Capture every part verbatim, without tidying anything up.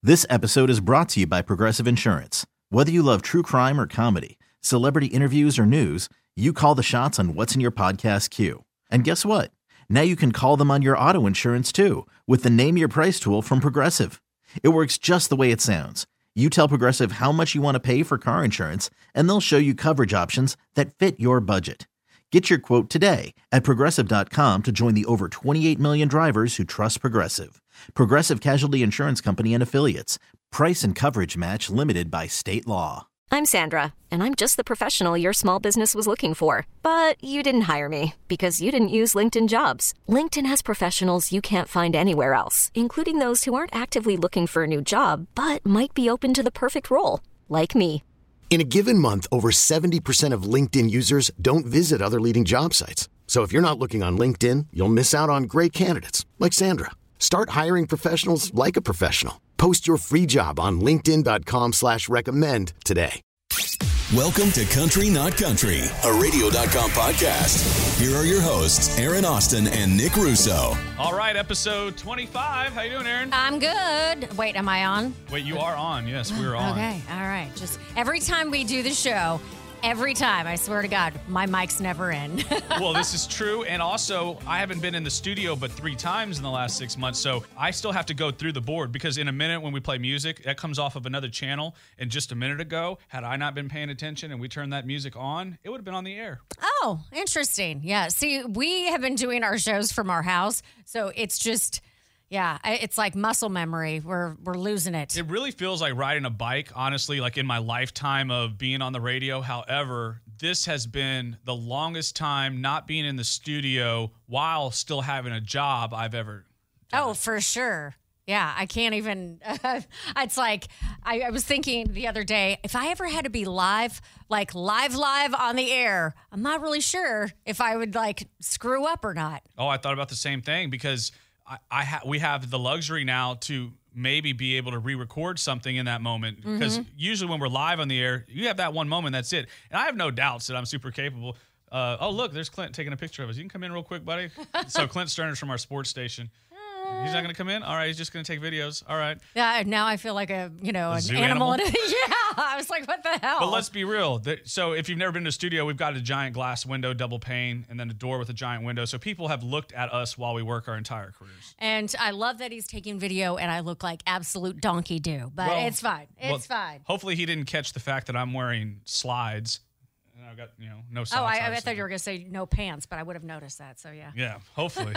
This episode is brought to you by Progressive Insurance. Whether you love true crime or comedy, celebrity interviews or news, you call the shots on what's in your podcast queue. And guess what? Now you can call them on your auto insurance too with the Name Your Price tool from Progressive. It works just the way it sounds. You tell Progressive how much you want to pay for car insurance, and they'll show you coverage options that fit your budget. Get your quote today at Progressive dot com to join the over twenty-eight million drivers who trust Progressive. Progressive Casualty Insurance Company and Affiliates. Price and coverage match limited by state law. I'm Sandra, and I'm just the professional your small business was looking for. But you didn't hire me because you didn't use LinkedIn Jobs. LinkedIn has professionals you can't find anywhere else, including those who aren't actively looking for a new job, but might be open to the perfect role, like me. In a given month, over seventy percent of LinkedIn users don't visit other leading job sites. So if you're not looking on LinkedIn, you'll miss out on great candidates like Sandra. Start hiring professionals like a professional. Post your free job on linkedin dot com slash recommend today. Welcome to Country Not Country, a radio dot com podcast. Here are your hosts, Aaron Austin and Nick Russo. All right, episode twenty-five. How you doing, Aaron? I'm good. Wait, am I on? Wait, you are on. Yes, we're on. Okay, all right. Just every time we do the show, every time, I swear to God, my mic's never in. Well, this is true. And also, I haven't been in the studio but three times in the last six months. So I still have to go through the board because in a minute when we play music, that comes off of another channel. And just a minute ago, had I not been paying attention and we turned that music on, it would have been on the air. Oh, interesting. Yeah. See, we have been doing our shows from our house. So it's just... Yeah, it's like muscle memory. We're we're losing it. It really feels like riding a bike, honestly, like in my lifetime of being on the radio. However, this has been the longest time not being in the studio while still having a job I've ever done. Oh, for sure. Yeah, I can't even. Uh, it's like I, I was thinking the other day, if I ever had to be live, like live, live on the air, I'm not really sure if I would like screw up or not. Oh, I thought about the same thing because I, I ha- we have the luxury now to maybe be able to re-record something in that moment because mm-hmm. usually when we're live on the air, you have that one moment, that's it. And I have no doubts that I'm super capable. Uh, oh, look, there's Clint taking a picture of us. You can come in real quick, buddy. So Clint Sterner's from our sports station. He's not going to come in? All right, he's just going to take videos. All right. Yeah, now I feel like a, you know, a an animal. animal? Yeah, I was like, what the hell? But let's be real. So if you've never been to a studio, we've got a giant glass window, double pane, and then a door with a giant window. So people have looked at us while we work our entire careers. And I love that he's taking video, and I look like absolute donkey do. But well, it's fine. It's well, fine. Hopefully he didn't catch the fact that I'm wearing slides. And I've got, you know, no socks. Oh, I, I thought you were going to say no pants, but I would have noticed that. So, yeah. Yeah, hopefully.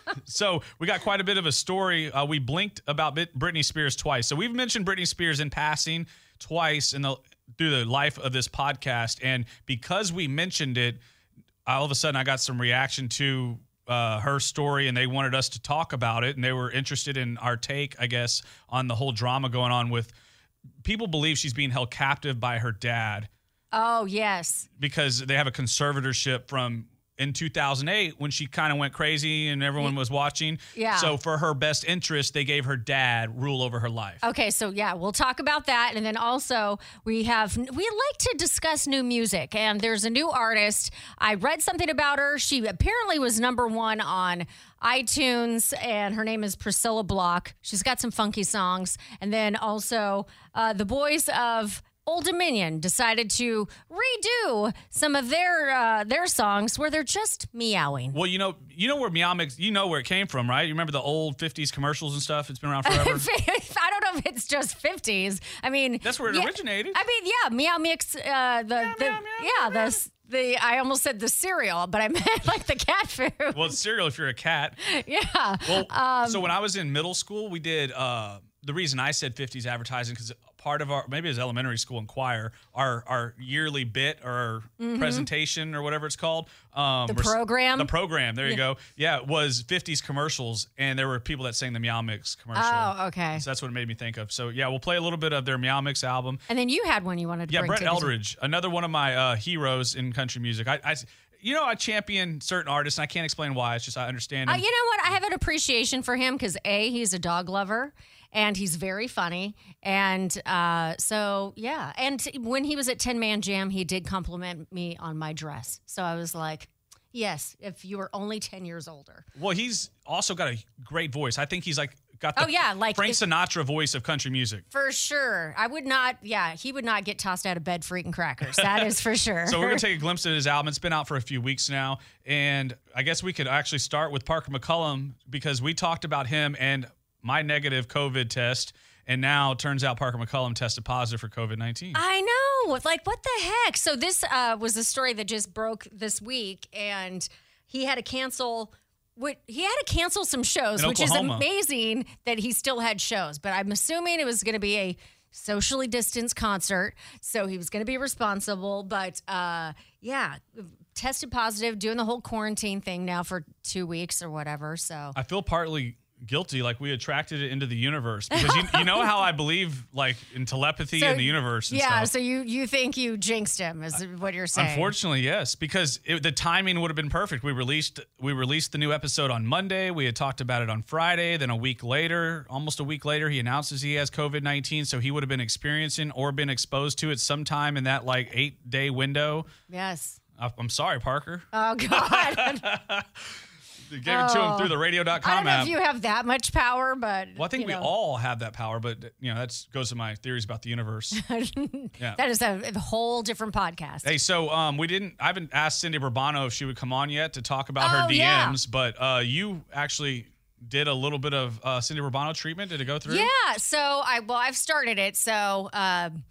So we got quite a bit of a story. Uh, we blinked about Britney Spears twice. So we've mentioned Britney Spears in passing twice in the through the life of this podcast. And because we mentioned it, all of a sudden I got some reaction to uh, her story, and they wanted us to talk about it. And they were interested in our take, I guess, on the whole drama going on with people believe she's being held captive by her dad. Oh, yes. Because they have a conservatorship from in two thousand eight when she kind of went crazy and everyone was watching. Yeah. So for her best interest, they gave her dad rule over her life. Okay, so yeah, we'll talk about that. And then also we have, we like to discuss new music. And there's a new artist. I read something about her. She apparently was number one on iTunes, and her name is Priscilla Block. She's got some funky songs. And then also uh, the boys of Old Dominion decided to redo some of their uh, their songs where they're just meowing. Well, you know, you know where Meow Mix, you know where it came from, right? You remember the old fifties commercials and stuff? It's been around forever. I don't know if it's just fifties. I mean, that's where it yeah, originated. I mean, yeah, Meow Mix. Uh, the, meow, the meow, meow, yeah, meow. the the I almost said the cereal, but I meant like the cat food. Well, it's cereal if you're a cat. Yeah. Well, um, so when I was in middle school, we did. Uh, the reason I said fifties advertising because part of our, maybe it was elementary school in choir, our our yearly bit or mm-hmm. presentation or whatever it's called. Um, the program? The program, there you yeah. go. Yeah, it was fifties commercials, and there were people that sang the Meow Mix commercial. Oh, okay. So that's what it made me think of. So, yeah, we'll play a little bit of their Meow Mix album. And then you had one you wanted to yeah, bring Brett to Eldridge, another one of my uh, heroes in country music. I, I, you know, I champion certain artists, and I can't explain why. It's just I understand uh, him. You know what? I have an appreciation for him because, A, he's a dog lover, and he's very funny. And uh, so, yeah. And when he was at Ten Man Jam, he did compliment me on my dress. So I was like, yes, if you were only ten years older. Well, he's also got a great voice. I think he's like got the Oh, yeah, like Frank it- Sinatra voice of country music. For sure. I would not, yeah, he would not get tossed out of bed for eating crackers. That is for sure. So we're going to take a glimpse at his album. It's been out for a few weeks now. And I guess we could actually start with Parker McCollum because we talked about him and my negative COVID test. And now it turns out Parker McCollum tested positive for COVID nineteen. I know. Like, what the heck? So this uh, was a story that just broke this week, and he had to cancel. What he had to cancel some shows, In which Oklahoma. is amazing that he still had shows. But I'm assuming it was going to be a socially distanced concert, so he was going to be responsible. But uh, yeah, tested positive, doing the whole quarantine thing now for two weeks or whatever. So I feel partly guilty, like we attracted it into the universe because you, you know how I believe like in telepathy So, in the universe and yeah, stuff. so you you think you jinxed him is what you're saying. Unfortunately, yes, because it, the timing would have been perfect. We released we released the new episode on Monday. We had talked about it on Friday. Then a week later, almost a week later, he announces he has COVID nineteen. So he would have been experiencing or been exposed to it sometime in that like eight day window. Yes. I, I'm sorry, Parker. Oh, God. Gave it to him through the radio dot com I don't know app. if you have that much power, but Well, I think you we know, all have that power, but you know that goes to my theories about the universe. Yeah. that is a, a whole different podcast. Hey, so um, we didn't. I haven't asked Cindy Bourbano if she would come on yet to talk about her Oh, D Ms, yeah. but uh, you actually did a little bit of uh, Cindy Bourbano treatment. Did it go through? Yeah. So I well, I've started it. So um,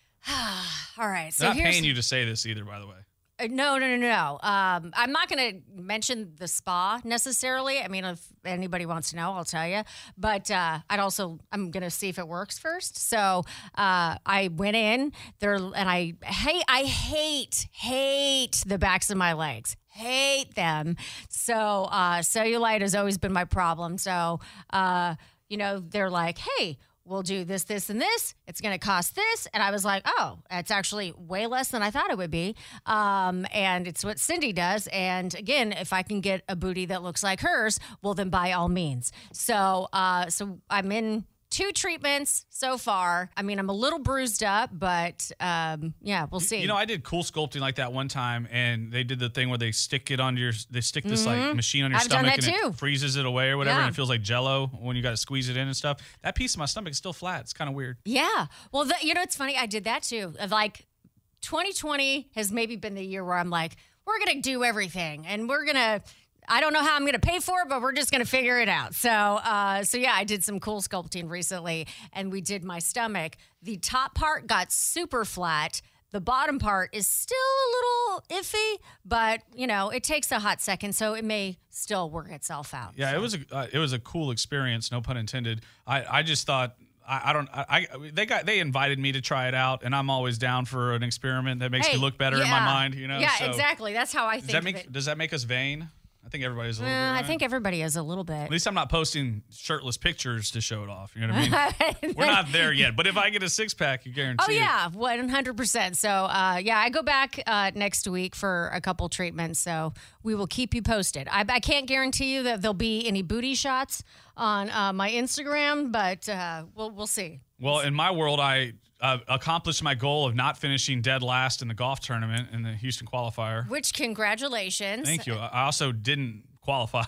all right. So They're not here's paying you to say this either, by the way. Uh, No, no, no, no. Um, I'm not going to mention the spa necessarily. I mean, if anybody wants to know, I'll tell you. But uh, I'd also, I'm going to see if it works first. So uh, I went in there, and I hate, I hate, hate the backs of my legs. Hate them. So uh, cellulite has always been my problem. So uh, you know, they're like, hey, we'll do this, this, and this. It's going to cost this. And I was like, oh, it's actually way less than I thought it would be. Um, and it's what Cindy does. And again, if I can get a booty that looks like hers, well, then by all means. So, uh, so I'm in two treatments so far. I mean, I'm a little bruised up, but um, yeah, we'll see. You know, I did cool sculpting like that one time, and they did the thing where they stick it on your, they stick this like machine on your I've done stomach that and too. it freezes it away or whatever, Yeah. and it feels like Jello when you got to squeeze it in and stuff. That piece of my stomach is still flat. It's kind of weird. Yeah. Well, the, you know, it's funny. I did that too. Of like twenty twenty has maybe been the year where I'm like, we're going to do everything and we're going to, I don't know how I'm going to pay for it, but we're just going to figure it out. So, uh, so yeah, I did some cool sculpting recently and we did my stomach. The top part got super flat. The bottom part is still a little iffy, but you know, it takes a hot second, so it may still work itself out. Yeah, So. it was a uh, it was a cool experience, no pun intended. I, I just thought I, I don't I, I they got they invited me to try it out, and I'm always down for an experiment that makes Hey, me look better in my yeah. mind. You know, Yeah, So, exactly. That's how I Does think that of make it. does that make us vain? I think everybody's a little Uh, bit. I right? think everybody is a little bit. At least I'm not posting shirtless pictures to show it off. You know what I mean? We're not there yet, but if I get a six pack, you guarantee. Oh, yeah, one hundred percent. So, uh, yeah, I go back uh, next week for a couple treatments, so we will keep you posted. I, I can't guarantee you that there'll be any booty shots on uh, my Instagram, but uh, we'll we'll see. Well, in my world, I uh, accomplished my goal of not finishing dead last in the golf tournament in the Houston qualifier. Which, congratulations. Thank you. I also didn't qualify.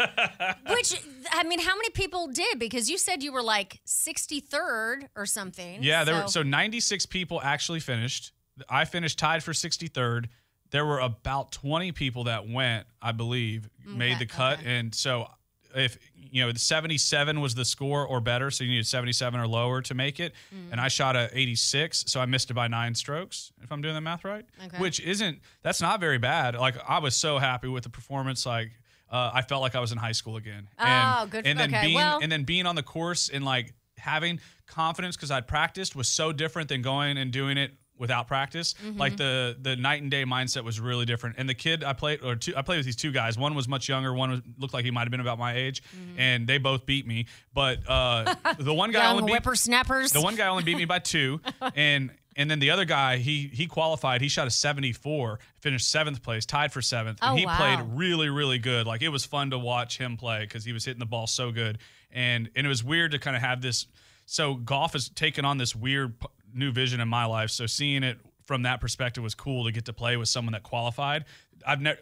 Which, I mean, how many people did? Because you said you were like sixty-third or something. Yeah, there so. were so ninety-six people actually finished. I finished tied for sixty-third. There were about twenty people that went, I believe, made the cut. okay. And so if you know, the seventy-seven was the score or better, so you needed seventy-seven or lower to make it. Mm. And I shot a eighty-six, so I missed it by nine strokes, if I'm doing the math right. Okay. Which isn't that's not very bad. Like I was so happy with the performance, like uh, I felt like I was in high school again. And, Oh, good. And then Okay, being well- and then being on the course and like having confidence because I'd practiced was so different than going and doing it without practice. Mm-hmm. Like the the night and day mindset was really different. And the kid I played or two I played with these two guys. One was much younger, one was, looked like he might have been about my age, and they both beat me. But uh, the one guy Young only beat whippersnappers. the one guy only beat me by two, and and then the other guy he he qualified. He shot a seventy-four, finished seventh place, tied for seventh. And Oh, he wow. played really really good. Like it was fun to watch him play because he was hitting the ball so good, and and it was weird to kind of have this. So golf has taken on this weird p- new vision in my life. So seeing it from that perspective was cool to get to play with someone that qualified. I've never.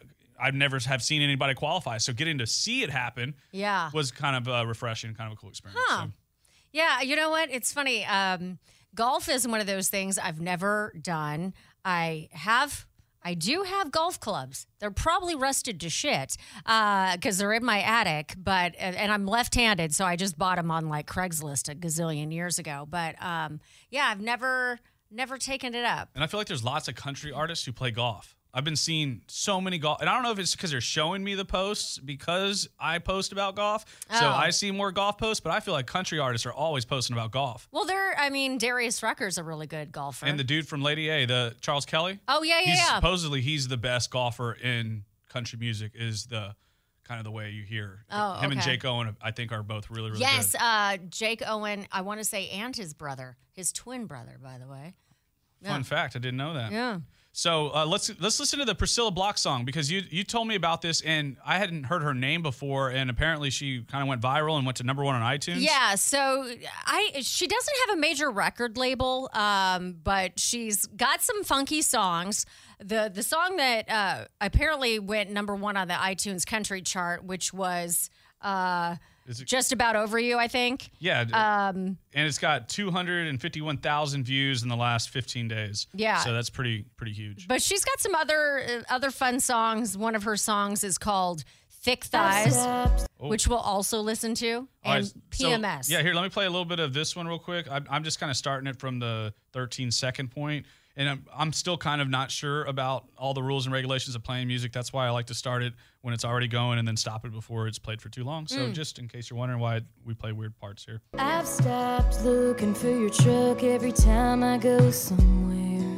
I've never have seen anybody qualify. So getting to see it happen Yeah. was kind of uh, refreshing, kind of a cool experience. Huh. So. Yeah, you know what? It's funny. Um, golf is one of those things I've never done. I have, I do have golf clubs. They're probably rusted to shit because they're in my attic. But and I'm left-handed, so I just bought them on like Craigslist a gazillion years ago. But um, yeah, I've never, never taken it up. And I feel like there's lots of country artists who play golf. I've been seeing so many golf, and I don't know if it's because they're showing me the posts because I post about golf. So Oh. I see more golf posts, but I feel like country artists are always posting about golf. Well, they're, I mean, Darius Rucker's a really good golfer. And the dude from Lady A, the Charles Kelly. oh, yeah, yeah, he's yeah. supposedly he's the best golfer in country music. Is the kind of the way you hear Oh, him and okay. Jake Owen. I think are both really really yes, good. uh, Jake Owen, I want to say, and his brother, his twin brother, by the way. Fun yeah. fact, I didn't know that. Yeah. So uh, let's let's listen to the Priscilla Block song because you you told me about this and I hadn't heard her name before, and apparently she kind of went viral and went to number one on iTunes. Yeah, so I she doesn't have a major record label, um, but she's got some funky songs. The the song that uh, apparently went number one on the iTunes country chart, which was uh, Is it- Just About Over You, I think. Yeah. Um, and it's got two hundred fifty-one thousand views in the last fifteen days. Yeah. So that's pretty pretty huge. but she's got some other uh, other fun songs. One of her songs is called Thick Thighs, which we'll also listen to, All right, and so- P M S. yeah, here, let me play a little bit of this one real quick. I'm, I'm just kind of starting it from the thirteen second point, and I'm, I'm still kind of not sure about all the rules and regulations of playing music. That's why I like to start it when it's already going and then stop it before it's played for too long. So Mm. just in case you're wondering why we play weird parts here. I've stopped looking for your truck every time I go somewhere.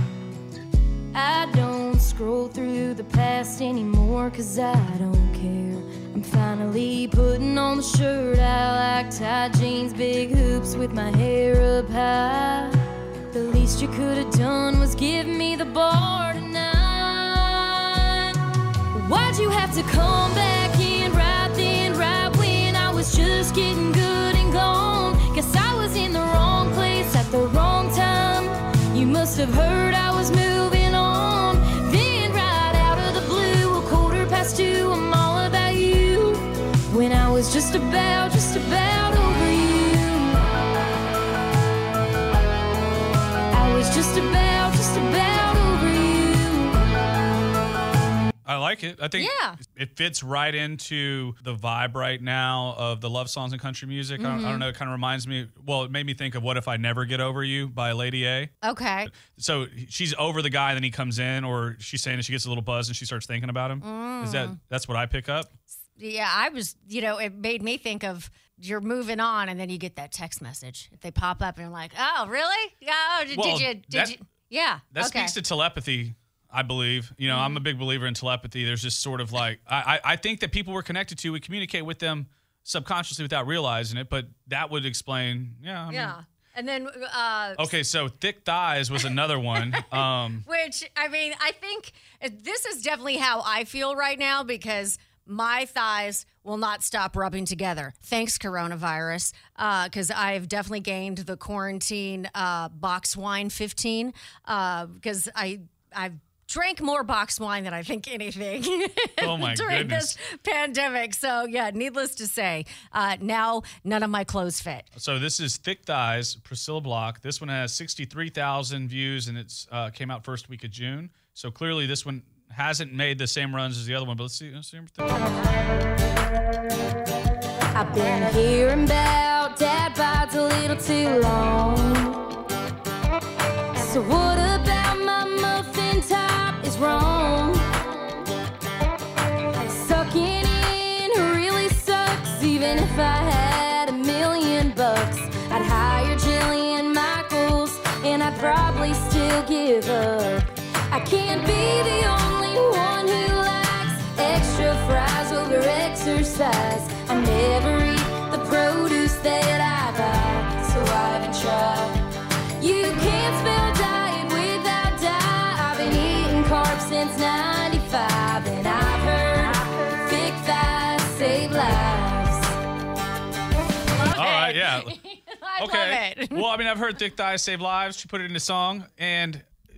I don't scroll through the past anymore, cause I don't care. I'm finally putting on the shirt I like, tight jeans, big hoops with my hair up high. The least you could have done was give me the bar tonight. Why'd you have to come back in right then, right when I was just getting good and gone? Guess I was in the wrong place at the wrong time. You must have heard I was moving on. Then right out of the blue, a quarter past two, I'm all about you. When I was just about, just about over you. I was just about, just about over you. I like it. I think Yeah. it fits right into the vibe right now of the love songs in country music. I, don't, I don't know. It kind of reminds me, well, it made me think of What If I Never Get Over You by Lady A. Okay. So she's over the guy, then he comes in, or she's saying that she gets a little buzz and she starts thinking about him. Is that that's what I pick up? Yeah, I was, you know, it made me think of you're moving on and then you get that text message. If they pop up and you're like, oh, really? Yeah, oh, did, Well, did you? Did that- you? Yeah. That okay. speaks to telepathy, I believe. You know, I'm a big believer in telepathy. There's just sort of like I, I I think that people we're connected to, we communicate with them subconsciously without realizing it, but that would explain. Yeah. I mean, Yeah. And then, uh, Okay, so Thick Thighs was another one. Um, which, I mean, I think this is definitely how I feel right now because my thighs will not stop rubbing together. Thanks, coronavirus, because I've definitely gained the quarantine uh, box wine fifteen because I I've drank more box wine than I think anything Oh, my during goodness. this pandemic. So yeah, needless to say, uh, now none of my clothes fit. So this is Thick Thighs, Priscilla Block. This one has sixty-three thousand views, and it's uh, came out first week of June. So clearly this one hasn't made the same runs as the other one, but let's see. Let's see everything. I've been hearing about dad bites a little too long. So what about my muffin top is wrong? Sucking in really sucks. Even if I had a million bucks, I'd hire Jillian Michaels and I'd probably still give up. I can't be the only one who likes extra fries over exercise. I never eat the produce that I buy, so I haven't tried. You can't spell diet without dye. I've been eating carbs since ninety-five, and I've heard thick thighs save lives. All right, yeah. I Okay. love it. Well, I mean, I've heard Thick Thighs Save Lives. She put it in a song, and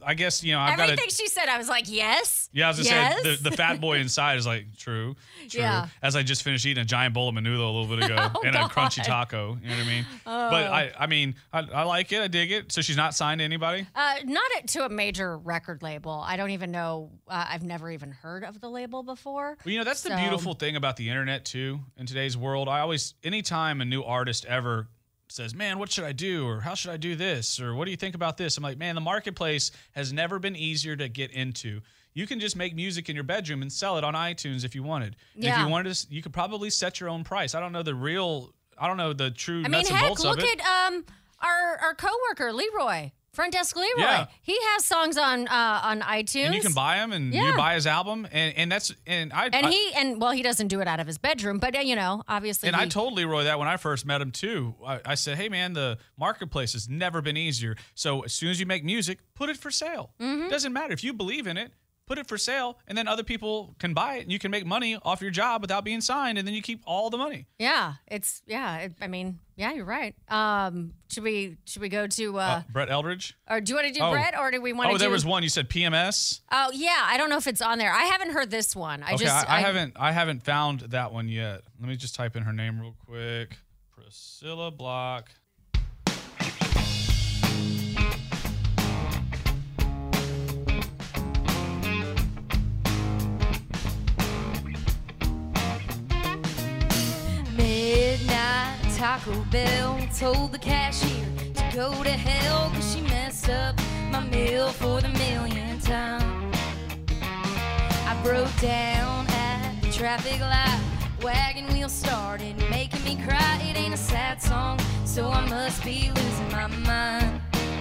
I guess, you know, I've got Everything she said, I was like, yes. Yeah, I was going to yes. say, the, the fat boy inside is like, true, true. Yeah. As I just finished eating a giant bowl of menudo a little bit ago Oh, and God. a crunchy taco. You know what I mean? Oh. But I, I mean, I, I like it. I dig it. So she's not signed to anybody? Uh, not it to a major record label. I don't even know. Uh, I've never even heard of the label before. Well, you know, that's the So- beautiful thing about the internet, too, in today's world. I always, anytime a new artist ever says, man, what should I do? Or how should I do this? Or what do you think about this? I'm like, man, the marketplace has never been easier to get into. You can just make music in your bedroom and sell it on iTunes if you wanted. And Yeah. if you wanted to, you could probably set your own price. I don't know the real, I don't know the true I mean, nuts and heck, bolts look of it. at um our our coworker Leroy, Front Desk Leroy. Yeah. He has songs on uh, on iTunes. and you can buy them and Yeah. you buy his album. And, and that's, and I, And I, he and well, he doesn't do it out of his bedroom, but uh, you know, obviously. And he, I told Leroy that when I first met him too. I, I said, "Hey man, the marketplace has never been easier. So as soon as you make music, put it for sale. Mm-hmm. Doesn't matter if you believe in it. Put it for sale, and then other people can buy it, and you can make money off your job without being signed, and then you keep all the money." Yeah, it's yeah. It, I mean, yeah, you're right. Um, should we should we go to uh, Uh, Brett Eldridge. or do you want to do Oh. Brett or do we want to? Oh, there do, was one you said P M S. Oh yeah, I don't know if it's on there. I haven't heard this one. I Okay, just I, I haven't I haven't found that one yet. Let me just type in her name real quick. Priscilla Block. Midnight Taco Bell told the cashier to go to hell cause she messed up my meal for the millionth time. I broke down at the traffic light, wagon wheel started making me cry. It ain't a sad song, so I must be losing my mind.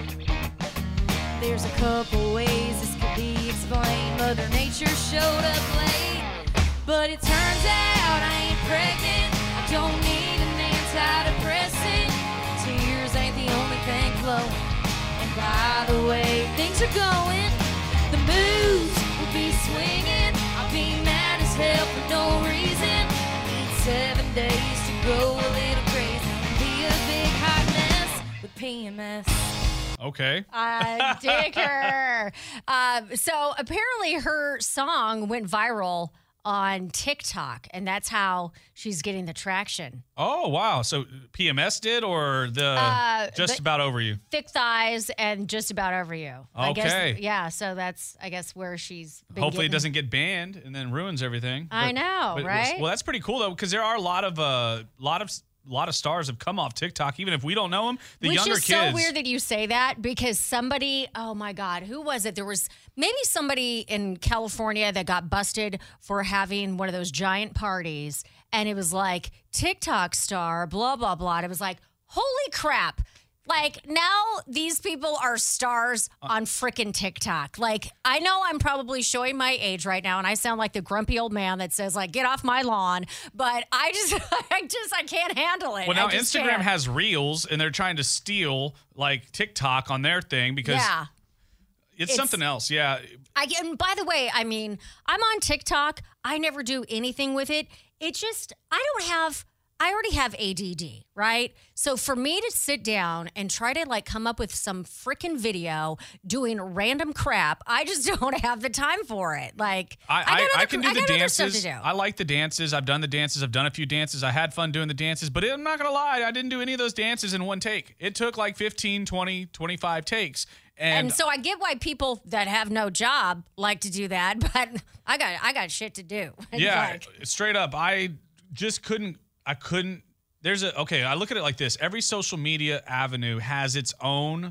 There's a couple ways this could be explained. Mother Nature showed up late, but it turns out I ain't pregnant. I don't need an antidepressant. Tears ain't the only thing flowing. And by the way things are going, the moves will be swinging. I'll be mad as hell for no reason. I need seven days to go a little crazy and be a big hot mess with P M S. Okay. I dig her. Uh, so apparently her song went viral on TikTok, and that's how she's getting the traction. Oh wow. So P M S did, or the Uh, just the- about over you? Thick thighs and just about over you. I guess, Okay. yeah. So that's I guess where she's. Been Hopefully it getting- doesn't get banned and then ruins everything. I know, but- right? Well, that's pretty cool though, because there are a lot of uh, lot of lot of stars have come off TikTok, even if we don't know them. The Which younger is kids. so weird that you say that because somebody, oh my God, who was it? There was maybe somebody in California that got busted for having one of those giant parties. And it was like TikTok star, blah, blah, blah. And it was like, holy crap. Like now these people are stars on frickin' TikTok. Like I know I'm probably showing my age right now and I sound like the grumpy old man that says like, get off my lawn. But I just, I just, I can't handle it. Well, now I just Instagram can't. has Reels, and they're trying to steal like TikTok on their thing because Yeah. it's, It's- something else. Yeah. I and by the way, I mean, I'm on TikTok. I never do anything with it. It just, I don't have, I already have A D D, right? So for me to sit down and try to like come up with some freaking video doing random crap, I just don't have the time for it. Like, I, got I, other- I can do I the got other stuff dances. to do. I like the dances. I've done the dances. I've done a few dances. I had fun doing the dances, but I'm not going to lie. I didn't do any of those dances in one take. It took like fifteen, twenty, twenty-five takes. And, And so I get why people that have no job like to do that, but I got I got shit to do. It's yeah, like- straight up, I just couldn't, I couldn't, there's a, okay, I look at it like this. Every social media avenue has its own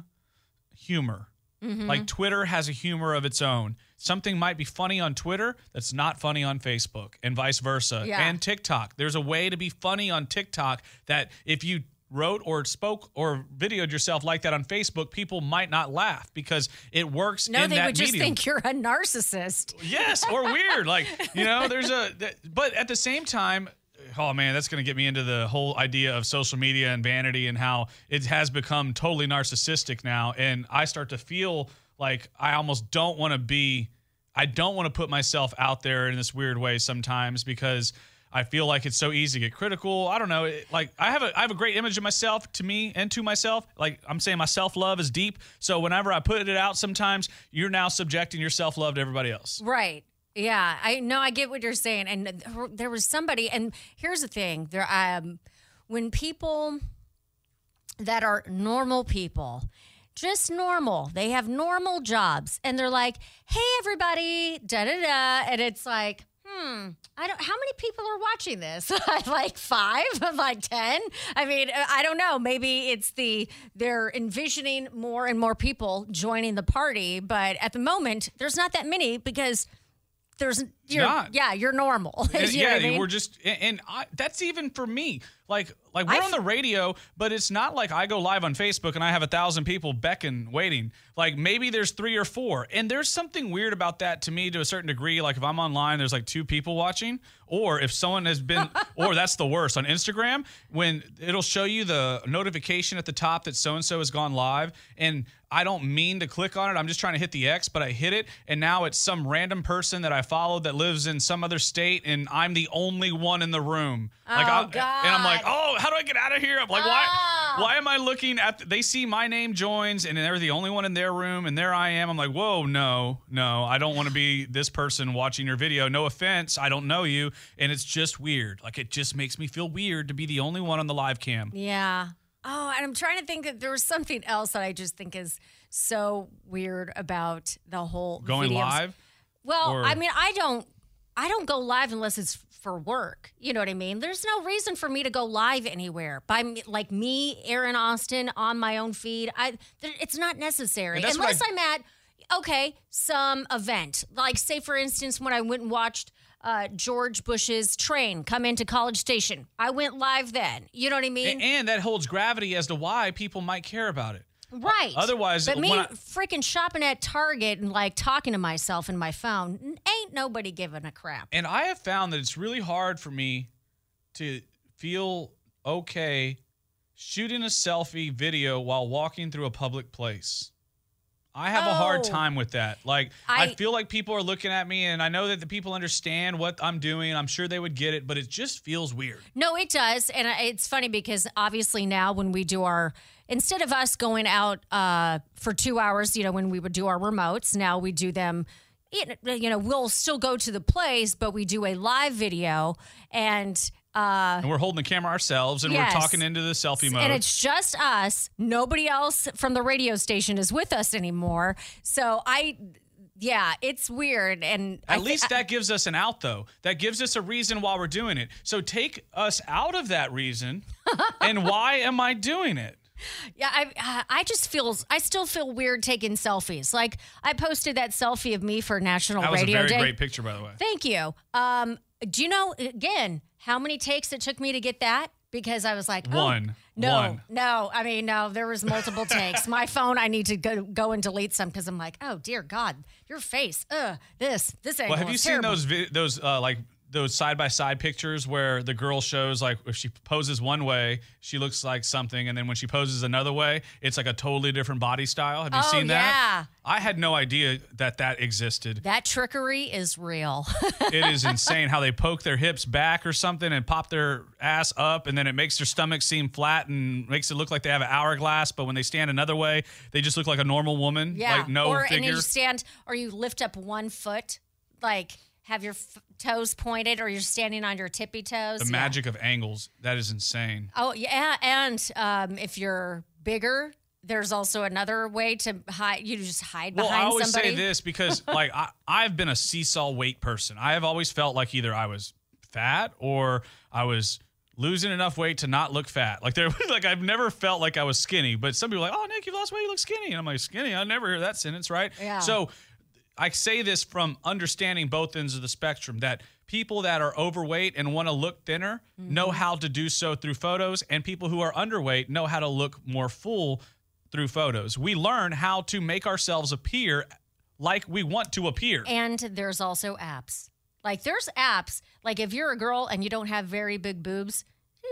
humor. Mm-hmm. Like Twitter has a humor of its own. Something might be funny on Twitter that's not funny on Facebook, and vice versa. Yeah. And TikTok. There's a way to be funny on TikTok that if you wrote or spoke or videoed yourself like that on Facebook, people might not laugh because it works no, in they that would just medium. think you're a narcissist. Yes, or weird. Like, you know, there's a, that, but at the same time, oh man, that's going to get me into the whole idea of social media and vanity and how it has become totally narcissistic now. And I start to feel like I almost don't want to be, I don't want to put myself out there in this weird way sometimes because I feel like it's so easy to get critical. I don't know. It, like I have a I have a great image of myself to me and to myself. Like I'm saying my self-love is deep. So whenever I put it out sometimes, you're now subjecting your self-love to everybody else. Right. Yeah. I know. I get what you're saying. And there was somebody, and here's the thing. There, um, when people that are normal people, just normal, they have normal jobs, and they're like, hey, everybody, da-da-da. And it's like, Hmm. I don't. How many people are watching this? Like five? Like ten? I mean, I don't know. Maybe it's the they're envisioning more and more people joining the party, but at the moment, there's not that many because there's you're not. Yeah, you're normal. And, you know yeah, what I mean? we're just, and, and I, that's even for me. Like, like we're I've, on the radio, but it's not like I go live on Facebook and I have a thousand people becking waiting. Like maybe there's three or four, and there's something weird about that to me to a certain degree. Like if I'm online, there's like two people watching, or if someone has been, or that's the worst on Instagram when it'll show you the notification at the top that so and so has gone live, and I don't mean to click on it. I'm just trying to hit the X, but I hit it, and now it's some random person that I followed that lives in some other state, and I'm the only one in the room. Like, oh, I, God. And I'm like, oh, how do I get out of here? I'm like, oh. why Why am I looking at, the, they see my name joins, and they're the only one in their room, and there I am. I'm like, whoa, no, no, I don't want to be this person watching your video. No offense, I don't know you, and it's just weird. Like, it just makes me feel weird to be the only one on the live cam. Yeah. Oh, and I'm trying to think that there was something else that I just think is so weird about the whole Going videos. live? Well, Or- I mean, I don't I don't go live unless it's for work. You know what I mean? There's no reason for me to go live anywhere. By me, like me, Aaron Austin, on my own feed. I there, it's not necessary. And that's what Unless I- I'm at, okay, some event. Like, say, for instance, when I went and watched uh, George Bush's train come into College Station. I went live then. You know what I mean? And, and that holds gravity as to why people might care about it. Right. Otherwise, but me when I- freaking shopping at Target and like talking to myself in my phone, ain't nobody giving a crap. And I have found that it's really hard for me to feel okay shooting a selfie video while walking through a public place. I have a hard Oh. time with that. Like, I, I- feel like people are looking at me, and I know that the people understand what I'm doing. I'm sure they would get it, but it just feels weird. No, it does. And it's funny because obviously now when we do our, instead of us going out uh, for two hours, you know, when we would do our remotes, now we do them, you know, we'll still go to the place, but we do a live video and Uh, And we're holding the camera ourselves, and yes. we're talking into the selfie mode. And it's just us. Nobody else from the radio station is with us anymore. So I, yeah, it's weird. And At I thi- least I- that gives us an out, though. That gives us a reason why we're doing it. So take us out of that reason, and why am I doing it? Yeah, I I just feel I still feel weird taking selfies. Like I posted that selfie of me for National That was a Radio very Day. great picture, by the way. Thank you. Um, do you know again how many takes it took me to get that? Because I was like, oh, One. no, One. no. I mean, no. There was multiple takes. My phone, I need to go go and delete some because I'm like, oh dear God, your face. Ugh, this this angle Well, have you is seen terrible. those vi- those uh, like those side by side pictures where the girl shows like if she poses one way, she looks like something, and then when she poses another way, it's like a totally different body style. Have you Oh, seen that? yeah. I had no idea that that existed. That trickery is real. It is insane how they poke their hips back or something and pop their ass up, and then it makes their stomach seem flat and makes it look like they have an hourglass. But when they stand another way, they just look like a normal woman, Yeah. like no or and figure. you stand or you lift up one foot, like have your f- toes pointed, or you're standing on your tippy toes. The Yeah. magic of angles, that is insane. Oh yeah, and um, if you're bigger, there's also another way to hide. You just hide Well, behind I always somebody. say this because, like, I, I've been a seesaw weight person. I have always felt like either I was fat or I was losing enough weight to not look fat. Like, there, like I've never felt like I was skinny. But some people are like, "Oh, Nick, you lost weight, you look skinny," and I'm like, "Skinny? I never hear that sentence, right?" Yeah. So I say this from understanding both ends of the spectrum, that people that are overweight and want to look thinner Mm-hmm. know how to do so through photos, and people who are underweight know how to look more full through photos. We learn how to make ourselves appear like we want to appear. And there's also apps. Like there's apps. Like if you're a girl and you don't have very big boobs,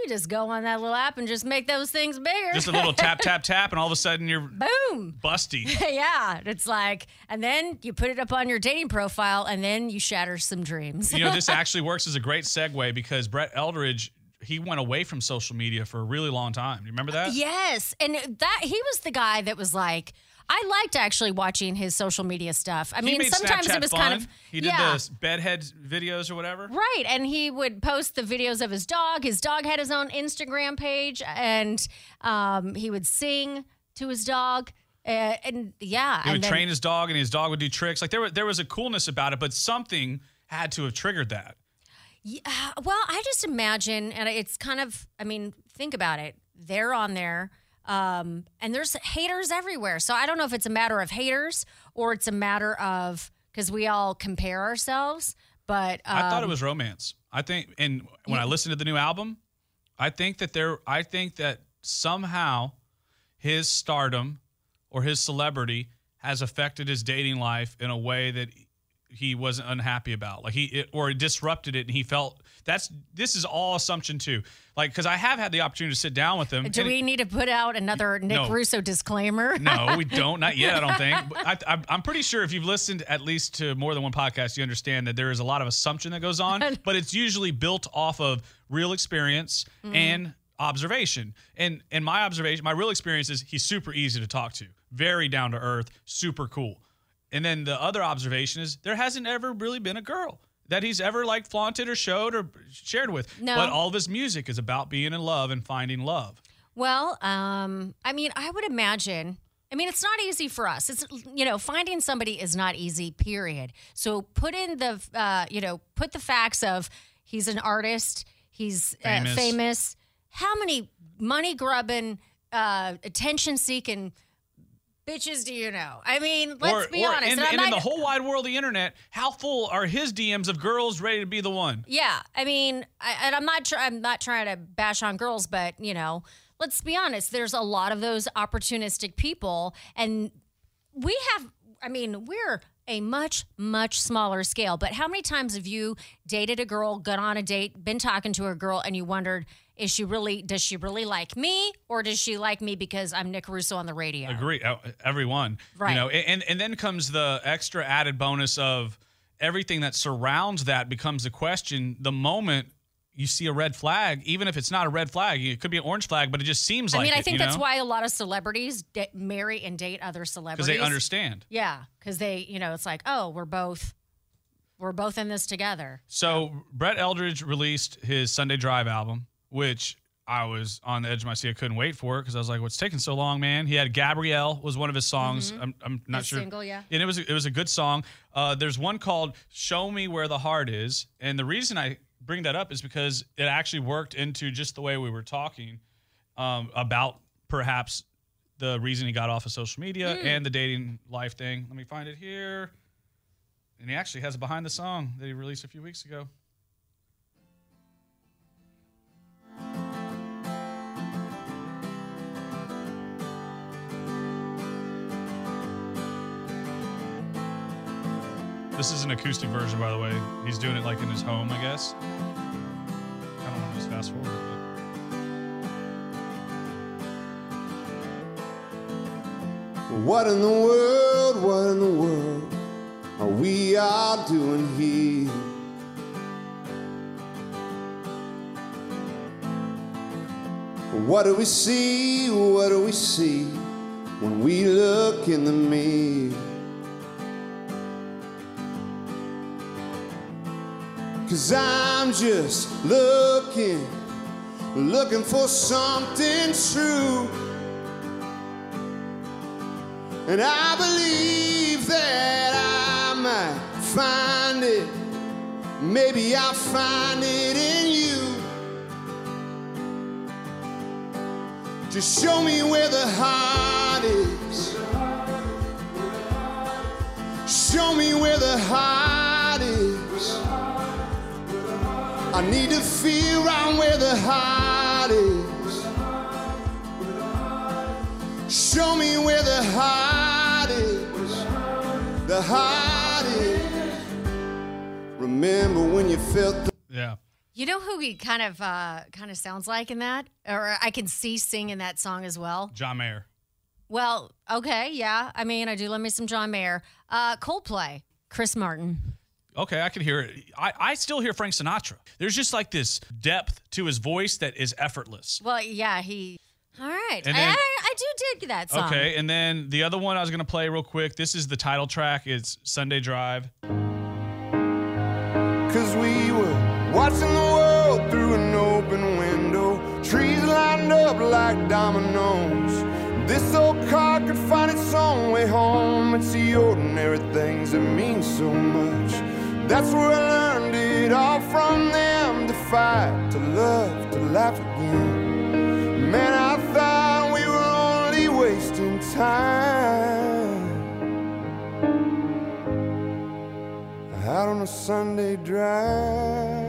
You just go on that little app and just make those things bigger. Just a little tap, tap, tap, and all of a sudden you're boom, busty. Yeah, it's like, and then you put it up on your dating profile, and then you shatter some dreams. You know, this actually works as a great segue because Brett Eldridge, he went away from social media for a really long time. You remember that? Yes, and that he was the guy that was like, I liked actually watching his social media stuff. I he mean, made sometimes Snapchat it was fun. kind of he did yeah. the bedhead videos or whatever. Right, and he would post the videos of his dog. His dog had his own Instagram page, and um, he would sing to his dog. Uh, and yeah, he would and then, train his dog, and his dog would do tricks. Like there, were, there was a coolness about it, but something had to have triggered that. Yeah, well, I just imagine, and it's kind of, I mean, think about it. They're on there. Um, and there's haters everywhere. So I don't know if it's a matter of haters or it's a matter of, because we all compare ourselves, but um, I thought it was romance. I think, and when I listened to the new album, I think that there, I think that somehow his stardom or his celebrity has affected his dating life in a way that he wasn't unhappy about. Like he, it, or it disrupted it, and he felt that's, this is all assumption too. Like, because I have had the opportunity to sit down with him. Do we it, need to put out another Nick no. Russo disclaimer? No, we don't. Not yet, I don't think. But I, I'm pretty sure if you've listened at least to more than one podcast, you understand that there is a lot of assumption that goes on, but it's usually built off of real experience mm. and observation. And and my observation, my real experience is he's super easy to talk to, very down to earth, super cool. And then the other observation is there hasn't ever really been a girl that he's ever like flaunted or showed or shared with. No. But all of his music is about being in love and finding love. Well, um, I mean, I would imagine, I mean, it's not easy for us. It's, you know, finding somebody is not easy, period. So put in the, uh, you know, put the facts of he's an artist, he's famous. Uh, famous. How many money-grubbing, uh, attention-seeking bitches do you know? I mean, let's or, be or honest. In, and and not, in the whole wide world of the internet, how full are his D Ms of girls ready to be the one? Yeah, I mean, I, and I'm not. Tr- I'm not trying to bash on girls, but you know, let's be honest. There's a lot of those opportunistic people, and we have. I mean, we're a much, much smaller scale. But how many times have you dated a girl, got on a date, been talking to a girl, and you wondered, is she really, does she really like me, or does she like me because I'm Nick Russo on the radio? Agree. Everyone. Right. You know, and, and then comes the extra added bonus of everything that surrounds that becomes a question the moment you see a red flag, even if it's not a red flag. It could be an orange flag, but it just seems I like mean, it, I think you that's know? why a lot of celebrities de- marry and date other celebrities. Because they understand. Yeah, because they, you know, it's like, oh, we're both, we're both in this together. So Brett Eldridge released his Sunday Drive album, which I was on the edge of my seat. I couldn't wait for it because I was like, what's taking so long, man? He had Gabrielle was one of his songs. Mm-hmm. I'm, I'm not his sure. Single, yeah. And it was, it was a good song. Uh, there's one called Show Me Where the Heart Is. And the reason I bring that up is because it actually worked into just the way we were talking um, about perhaps the reason he got off of social media mm. and the dating life thing. Let me find it here. And he actually has it behind the song that he released a few weeks ago. This is an acoustic version, by the way. He's doing it like in his home, I guess. I don't want to just fast forward it. What in the world, what in the world are we all doing here? What do we see, what do we see when we look in the mirror? 'Cause I'm just looking, looking for something true. And I believe that I might find it. Maybe I'll find it in you. Just show me where the heart is. Show me where the heart is. I need to feel around where the heart is. Show me where the heart is. The heart is. Remember when you felt the Yeah. You know who he kind of uh, kind of sounds like in that? Or I can see singing that song as well. John Mayer. Well, okay, yeah. I mean, I do love me some John Mayer. Uh, Coldplay, Chris Martin. Okay, I can hear it. I, I still hear Frank Sinatra. There's just like this depth to his voice that is effortless. Well, yeah, he... All right. And I, then- I, I do dig that song. Okay, and then the other one I was going to play real quick. This is the title track. It's Sunday Drive. Cause we were watching the world through an open window, trees lined up like dominoes. This old car could find its own way home. It's the ordinary things that mean so much. That's where I learned it all from them. To fight, to love, to laugh again. Man, I thought we were only wasting time out on a Sunday drive.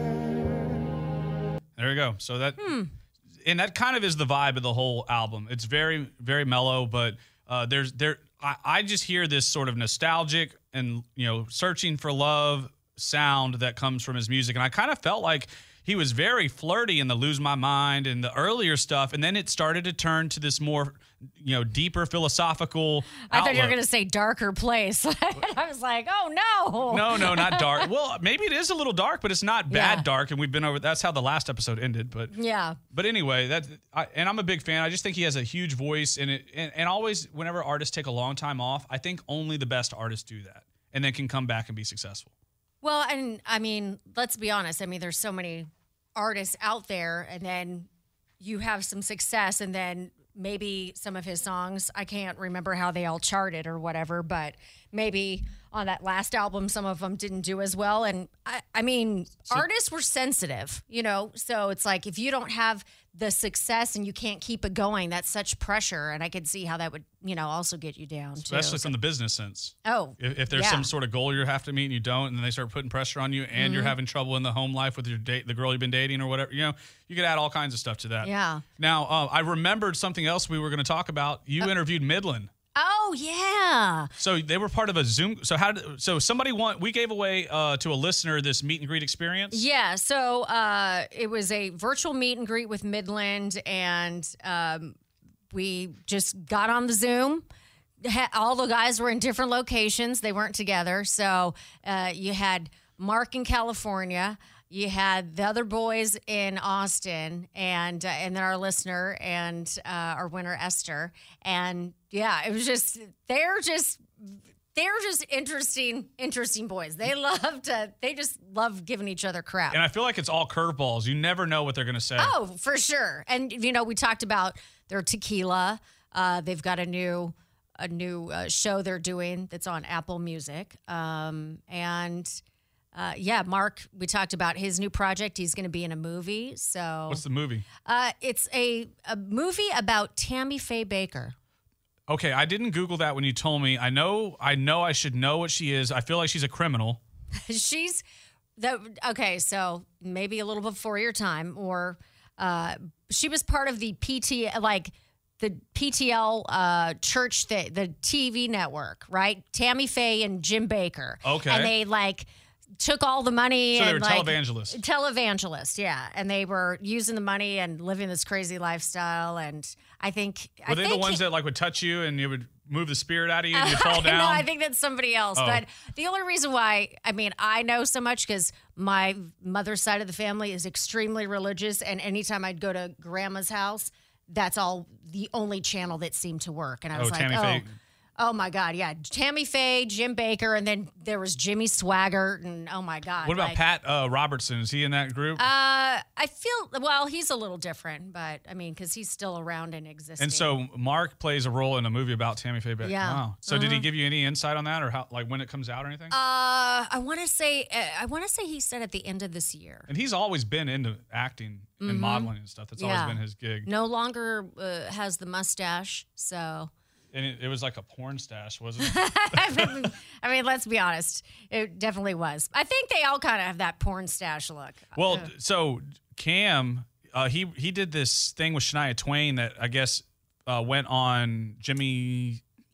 There you go. So that, Hmm. and that kind of is the vibe of the whole album. It's very, very mellow, but uh, there's there. I, I just hear this sort of nostalgic and you know searching for love sound that comes from his music, and I kind of felt like he was very flirty in the Lose My Mind and the earlier stuff, and then it started to turn to this more, you know, deeper philosophical I thought you were outlook. going to say darker place. I was like, oh, no. No, no, not dark. Well, maybe it is a little dark, but it's not bad Yeah. dark. And we've been over. That's how the last episode ended. But Yeah. But anyway, that I, and I'm a big fan. I just think he has a huge voice, and it and, and always whenever artists take a long time off, I think only the best artists do that, and then can come back and be successful. Well, and I mean, let's be honest. I mean, there's so many artists out there, and then you have some success, and then maybe some of his songs, I can't remember how they all charted or whatever, but maybe on that last album, some of them didn't do as well. And I, I mean, artists were sensitive, you know, so it's like if you don't have the success and you can't keep it going, that's such pressure. And I could see how that would, you know, also get you down Especially too. from the business sense. Oh, If, if there's yeah. some sort of goal you have to meet and you don't, and then they start putting pressure on you, and you're Mm-hmm. having trouble in the home life with your date, the girl you've been dating or whatever, you know, you could add all kinds of stuff to that. Yeah. Now, uh, I remembered something else we were going to talk about. You interviewed Midland. Oh, yeah. So they were part of a Zoom. So how did? So somebody want? We gave away uh, to a listener this meet and greet experience. Yeah, so uh, it was a virtual meet and greet with Midland, and um, we just got on the Zoom. Ha- All the guys were in different locations. They weren't together. So uh, you had Mark in California. You had the other boys in Austin, and uh, and then our listener and uh, our winner Esther, and yeah, it was just they're just they're just interesting interesting boys. They love to they just love giving each other crap. And I feel like it's all curveballs. You never know what they're going to say. Oh, for sure. And you know, we talked about their tequila. Uh, they've got a new a new uh, show they're doing that's on Apple Music, um, and. Uh, yeah, Mark, we talked about his new project. He's going to be in a movie. So What's the movie? uh, it's a, a movie about Tammy Faye Baker. Okay, I didn't Google that when you told me. I know. I know. I should know what she is. I feel like she's a criminal. She's the okay. So maybe a little before your time, or uh, she was part of the P T like the P T L uh, church, the the T V network, right? Tammy Faye and Jim Baker. Okay. And they like. Took all the money. So they and were like, televangelists. Televangelists, yeah, and they were using the money and living this crazy lifestyle. And I think Were I they think the ones he- that like would touch you and you would move the spirit out of you and you'd fall down? No, I think that's somebody else. Oh. But the only reason why, I mean, I know so much because my mother's side of the family is extremely religious. And anytime I'd go to grandma's house, that's all the only channel that seemed to work. And I was Oh, like, Tammy oh. Faye. Oh my God, yeah. Tammy Faye, Jim Baker, and then there was Jimmy Swaggart, and oh my God. What about like, Pat uh, Robertson? Is he in that group? Uh, I feel, well, he's a little different, but I mean, because he's still around and existing. and so Mark plays a role in a movie about Tammy Faye Baker. Yeah. Wow. So did he Uh-huh. give you any insight on that, or how, like when it comes out or anything? Uh, I want to say, uh, I want to say he said at the end of this year. and he's always been into acting and Mhm. modeling and stuff. That's Yeah. always been his gig. No longer uh, has the mustache, so. And it, it was like a porn stash, wasn't it? I mean, I mean, let's be honest. It definitely was. I think they all kind of have that porn stash look. Well, so Cam, uh, he he did this thing with Shania Twain that I guess uh, went on Jimmy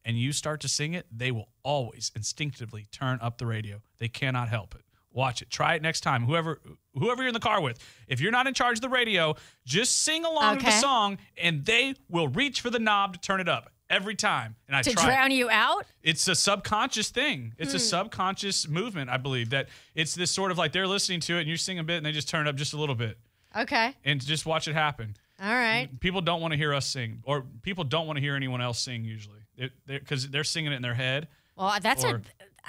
and you start to sing it, they will always instinctively turn up the radio. They cannot help it. Watch it. Try it next time. Whoever whoever you're in the car with, if you're not in charge of the radio, just sing along to Okay. the song, and they will reach for the knob to turn it up every time. And I To try. drown you out? It's a subconscious thing. It's Hmm. a subconscious movement, I believe, that it's this sort of like they're listening to it, and you sing a bit, and they just turn it up just a little bit. Okay. And just watch it happen. All right. People don't want to hear us sing, or people don't want to hear anyone else sing usually, because they're, they're singing it in their head. Well, that's Or- a.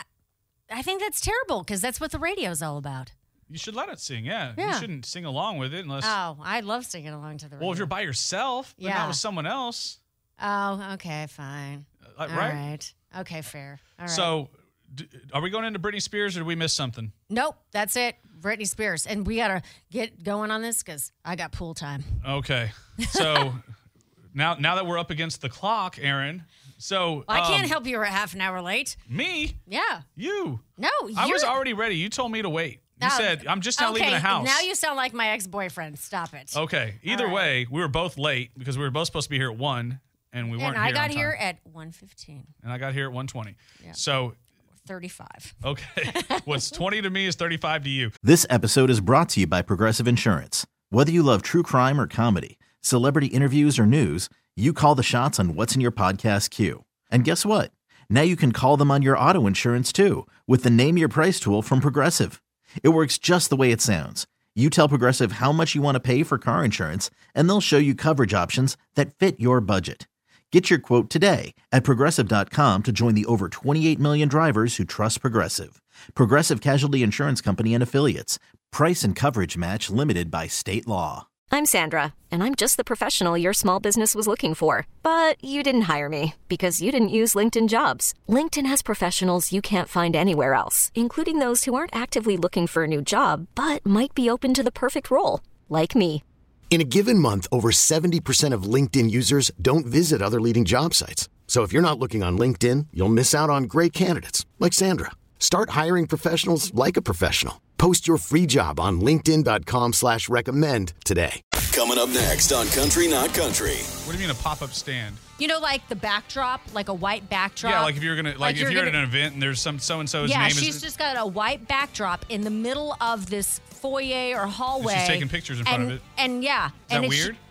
I think that's terrible because that's what the radio's all about. You should let it sing, yeah. You Yeah. shouldn't sing along with it unless. Oh, I love singing along to the radio. Well, if you're by yourself, but Yeah. not with someone else, Oh, okay, fine. uh, All right? right. Okay, fair. All right. So, d- are we going into Britney Spears, or did we miss something? Nope, that's it. Britney Spears. And we got to get going on this because I got pool time. Okay, so now now that we're up against the clock, Aaron. So I can't um, help you. We're half an hour late. me. Yeah. You. No, you're. I was already ready. You told me to wait. You No. said I'm just now okay, leaving the house. Now you sound like my ex-boyfriend. Stop it. Okay. Either right. way, we were both late because we were both supposed to be here at one, and we weren't and I here. got on time. here at one fifteen, and I got here at one twenty. Yeah. So thirty-five. okay, what's twenty to me is thirty-five to you. This episode is brought to you by Progressive Insurance. Whether you love true crime or comedy, celebrity interviews or news, you call the shots on what's in your podcast queue. And guess what? Now you can call them on your auto insurance too with the Name Your Price tool from Progressive. It works just the way it sounds. You tell Progressive how much you want to pay for car insurance, and they'll show you coverage options that fit your budget. Get your quote today at Progressive dot com to join the over twenty-eight million drivers who trust Progressive. Progressive Casualty Insurance Company and Affiliates. Price and coverage match limited by state law. I'm Sandra, and I'm just the professional your small business was looking for. But you didn't hire me because you didn't use LinkedIn Jobs. LinkedIn has professionals you can't find anywhere else, including those who aren't actively looking for a new job, but might be open to the perfect role, like me. In a given month, over seventy percent of LinkedIn users don't visit other leading job sites. So if you're not looking on LinkedIn, you'll miss out on great candidates like Sandra. Start hiring professionals like a professional. Post your free job on linkedin dot com slash recommend today. Coming up next on Country Not Country. What do you mean a pop-up stand? You know, like the backdrop, like a white backdrop. Yeah, like if you're gonna like, Like if you're you're, gonna- at an event and there's some so and so's Yeah, name she's is just got a white backdrop in the middle of this foyer or hallway. taking pictures in front and, of it. And yeah. Is and that it's- weird?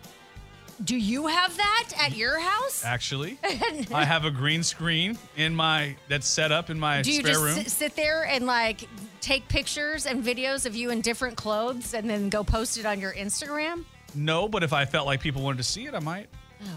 Do you have that at your house? Actually, I have a green screen in my that's set up in my Do you spare just room. sit, sit there and like take pictures and videos of you in different clothes and then go post it on your Instagram? No, but if I felt like people wanted to see it, I might. Oh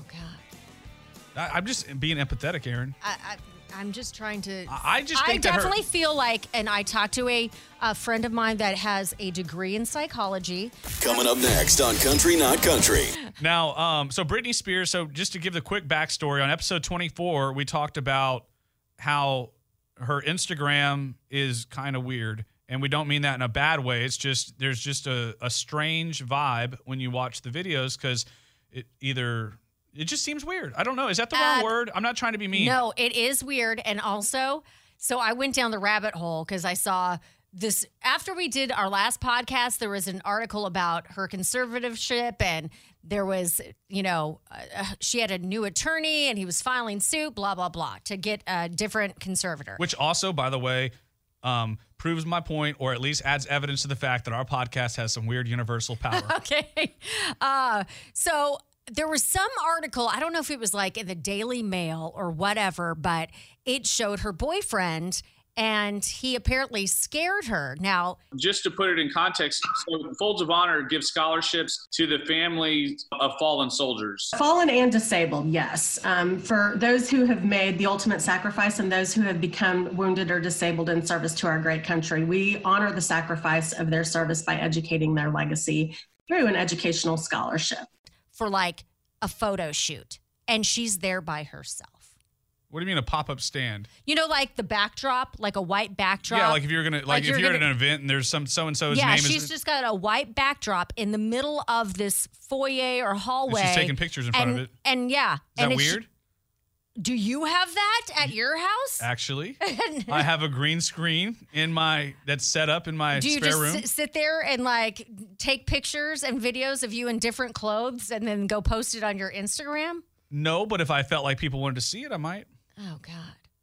God. I, I'm just being empathetic, Aaron. I, I I'm just trying to. I- I just I think that her- definitely feel like, and I talked to a, a friend of mine that has a degree in psychology. Coming up next on Country Not Country. Now, um, so Britney Spears. So just to give the quick backstory, on episode twenty-four, we talked about how her Instagram is kind of weird, and we don't mean that in a bad way. It's just there's just a, a strange vibe when you watch the videos because it either it just seems weird. I don't know. Is that the wrong Uh, word? I'm not trying to be mean. No, it is weird. And also, so I went down the rabbit hole because I saw this. After we did our last podcast, there was an article about her conservatorship, and there was, you know, uh, she had a new attorney and he was filing suit, blah, blah, blah, to get a different conservator. Which also, by the way, um, proves my point, or at least adds evidence to the fact that our podcast has some weird universal power. Okay. Uh, so there was some article, I don't know if it was like in the Daily Mail or whatever, but it showed her boyfriend and he apparently scared her. Now, Just to put it in context, so Folds of Honor gives scholarships to the families of fallen soldiers. Fallen and disabled, yes. Um, for those who have made the ultimate sacrifice and those who have become wounded or disabled in service to our great country, we honor the sacrifice of their service by educating their legacy through an educational scholarship. for like a photo shoot, and she's there by herself. What do you mean a pop-up stand? You know, like the backdrop, like a white backdrop. Yeah, like if you're gonna like, Like if you're you're, gonna- at an event and there's some so and so's Yeah, name she's is just got a white backdrop in the middle of this foyer or hallway. she's taking pictures in front and, of it. And yeah. Is and that it's- weird? Do you have that at your house? Actually, I have a green screen in my that's set up in my Do you spare just room. sit, sit there and like take pictures and videos of you in different clothes and then go post it on your Instagram? No, but if I felt like people wanted to see it, I might. Oh, God.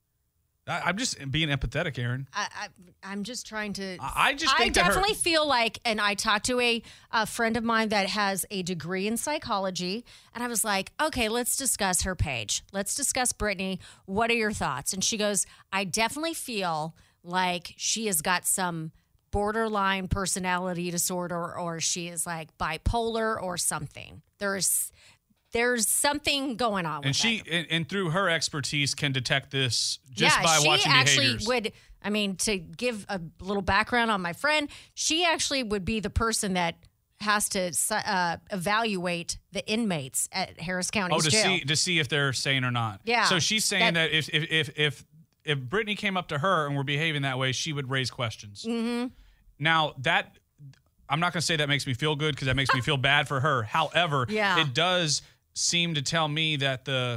I, I'm just being empathetic, Aaron. I, I, I'm just trying to. I I just think I that her- definitely feel like, and I talked to a, a friend of mine that has a degree in psychology, and I was like, okay, let's discuss her page. Let's discuss Britney. What are your thoughts? And she goes, I definitely feel like she has got some borderline personality disorder, or she is like bipolar or something. There's there's something going on with And she, that. and, and through her expertise, can detect this just yeah, by she watching actually behaviors. would. I mean, to give a little background on my friend, she actually would be the person that has to uh, evaluate the inmates at Harris County Oh, to Jail. see to see if they're sane or not. Yeah. So she's saying That- that, if, if if if if Britney came up to her and were behaving that way, she would raise questions. Mm-hmm. Now that I'm not going to say that makes me feel good, because that makes me feel bad for her. However, Yeah. it does seem to tell me that the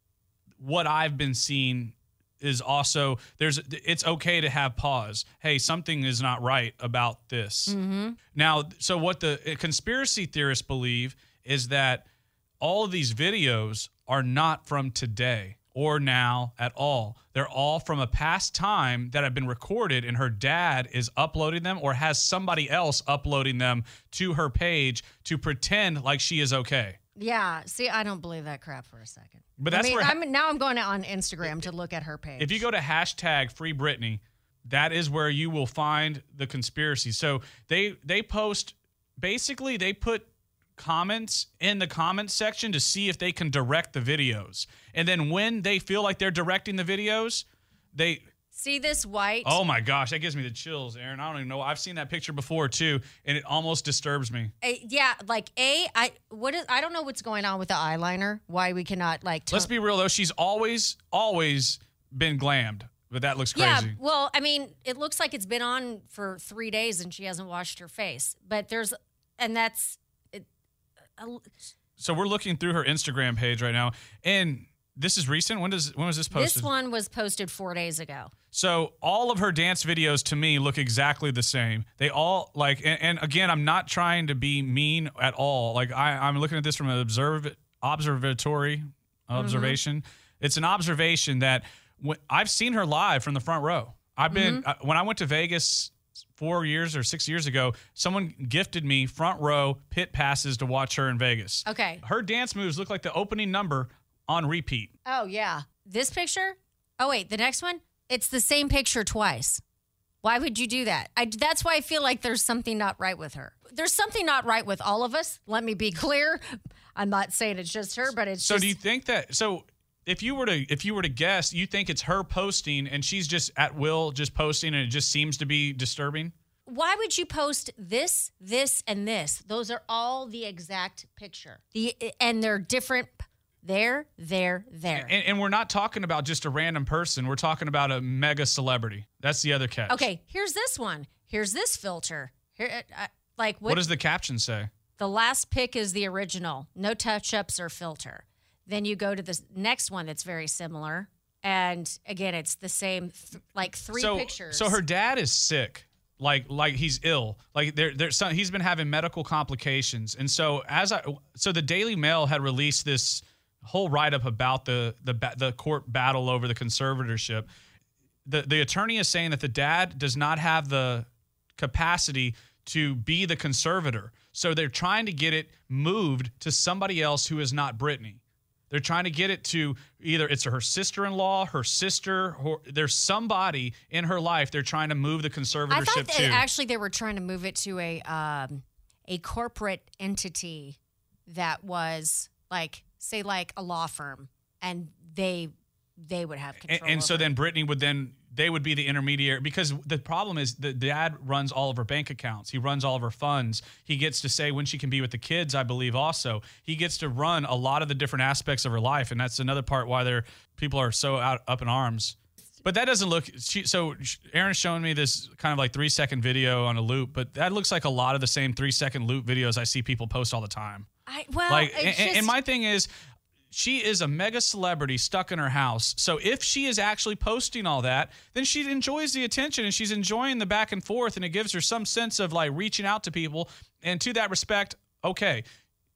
what I've been seeing is also there's it's okay to have pause. Hey, something is not right about this. Mm-hmm. Now, so what the conspiracy theorists believe is that all of these videos are not from today or now at all. They're all from a past time that have been recorded, and her dad is uploading them or has somebody else uploading them to her page to pretend like she is okay. Yeah. See, I don't believe that crap for a second. But I that's mean, where I'm, now I'm going on Instagram to look at her page. If you go to hashtag Free Britney, that is where you will find the conspiracy. So they they post, basically they put comments in the comments section to see if they can direct the videos. And then when they feel like they're directing the videos, they... See this white? Oh my gosh, that gives me the chills, Aaron. I don't even know. I've seen that picture before too, and it almost disturbs me. A, yeah, like A, I what is I don't know what's going on with the eyeliner. Why we cannot like Let's be real though, she's always, always been glammed. But that looks crazy. Yeah, well, I mean, it looks like it's been on for three days and she hasn't washed her face. But there's, and that's, it, a, So we're looking through her Instagram page right now, and this is recent. When does when was this posted? This one was posted four days ago. So all of her dance videos to me look exactly the same. They all like, and, and again, I'm not trying to be mean at all. Like I, I'm looking at this from an observe observatory observation. Mm-hmm. It's an observation that when, I've seen her live from the front row. I've been mm-hmm. uh, when I went to Vegas four years or six years ago, someone gifted me front row pit passes to watch her in Vegas. Okay. Her dance moves look like the opening number on repeat. Oh, yeah. This picture? Oh, wait, the next one? It's the same picture twice. Why would you do that? I, that's why I feel like there's something not right with her. There's something not right with all of us. Let me be clear. I'm not saying it's just her, but it's so just... do you think that... So if you were to if you were to guess, you think it's her posting and she's just at will just posting and it just seems to be disturbing? Why would you post this, this, and this? Those are all the exact picture. The And they're different... There, there, there. And, and we're not talking about just a random person. We're talking about a mega celebrity. That's the other catch. Okay, here's this one. Here's this filter. Here, uh, like what, what does the caption say? The last pic is the original. No touch-ups or filter. Then you go to the next one that's very similar. And again, it's the same, th- like three so, pictures. So her dad is sick. Like, like he's ill. Like there, there's some, he's been having medical complications. And so as I, so the Daily Mail had released this whole write-up about the the the court battle over the conservatorship. The the attorney is saying that the dad does not have the capacity to be the conservator. So they're trying to get it moved to somebody else who is not Britney. They're trying to get it to either it's her sister-in-law, her sister, or there's somebody in her life they're trying to move the conservatorship I thought that to. actually they were trying to move it to a um, a corporate entity that was like, say like a law firm, and they they would have control. And, and so over then it. Britney would then they would be the intermediary, because the problem is the dad runs all of her bank accounts. He runs all of her funds. He gets to say when she can be with the kids, I believe also. He gets to run a lot of the different aspects of her life, and that's another part why they're people are so out up in arms. But that doesn't look she, so Aaron's showing me this kind of like three second video on a loop, but that looks like a lot of the same three second loop videos I see people post all the time. I, well, like, it's and, just, and my thing is, she is a mega celebrity stuck in her house. So if she is actually posting all that, then she enjoys the attention and she's enjoying the back and forth, and it gives her some sense of like reaching out to people. And to that respect, okay,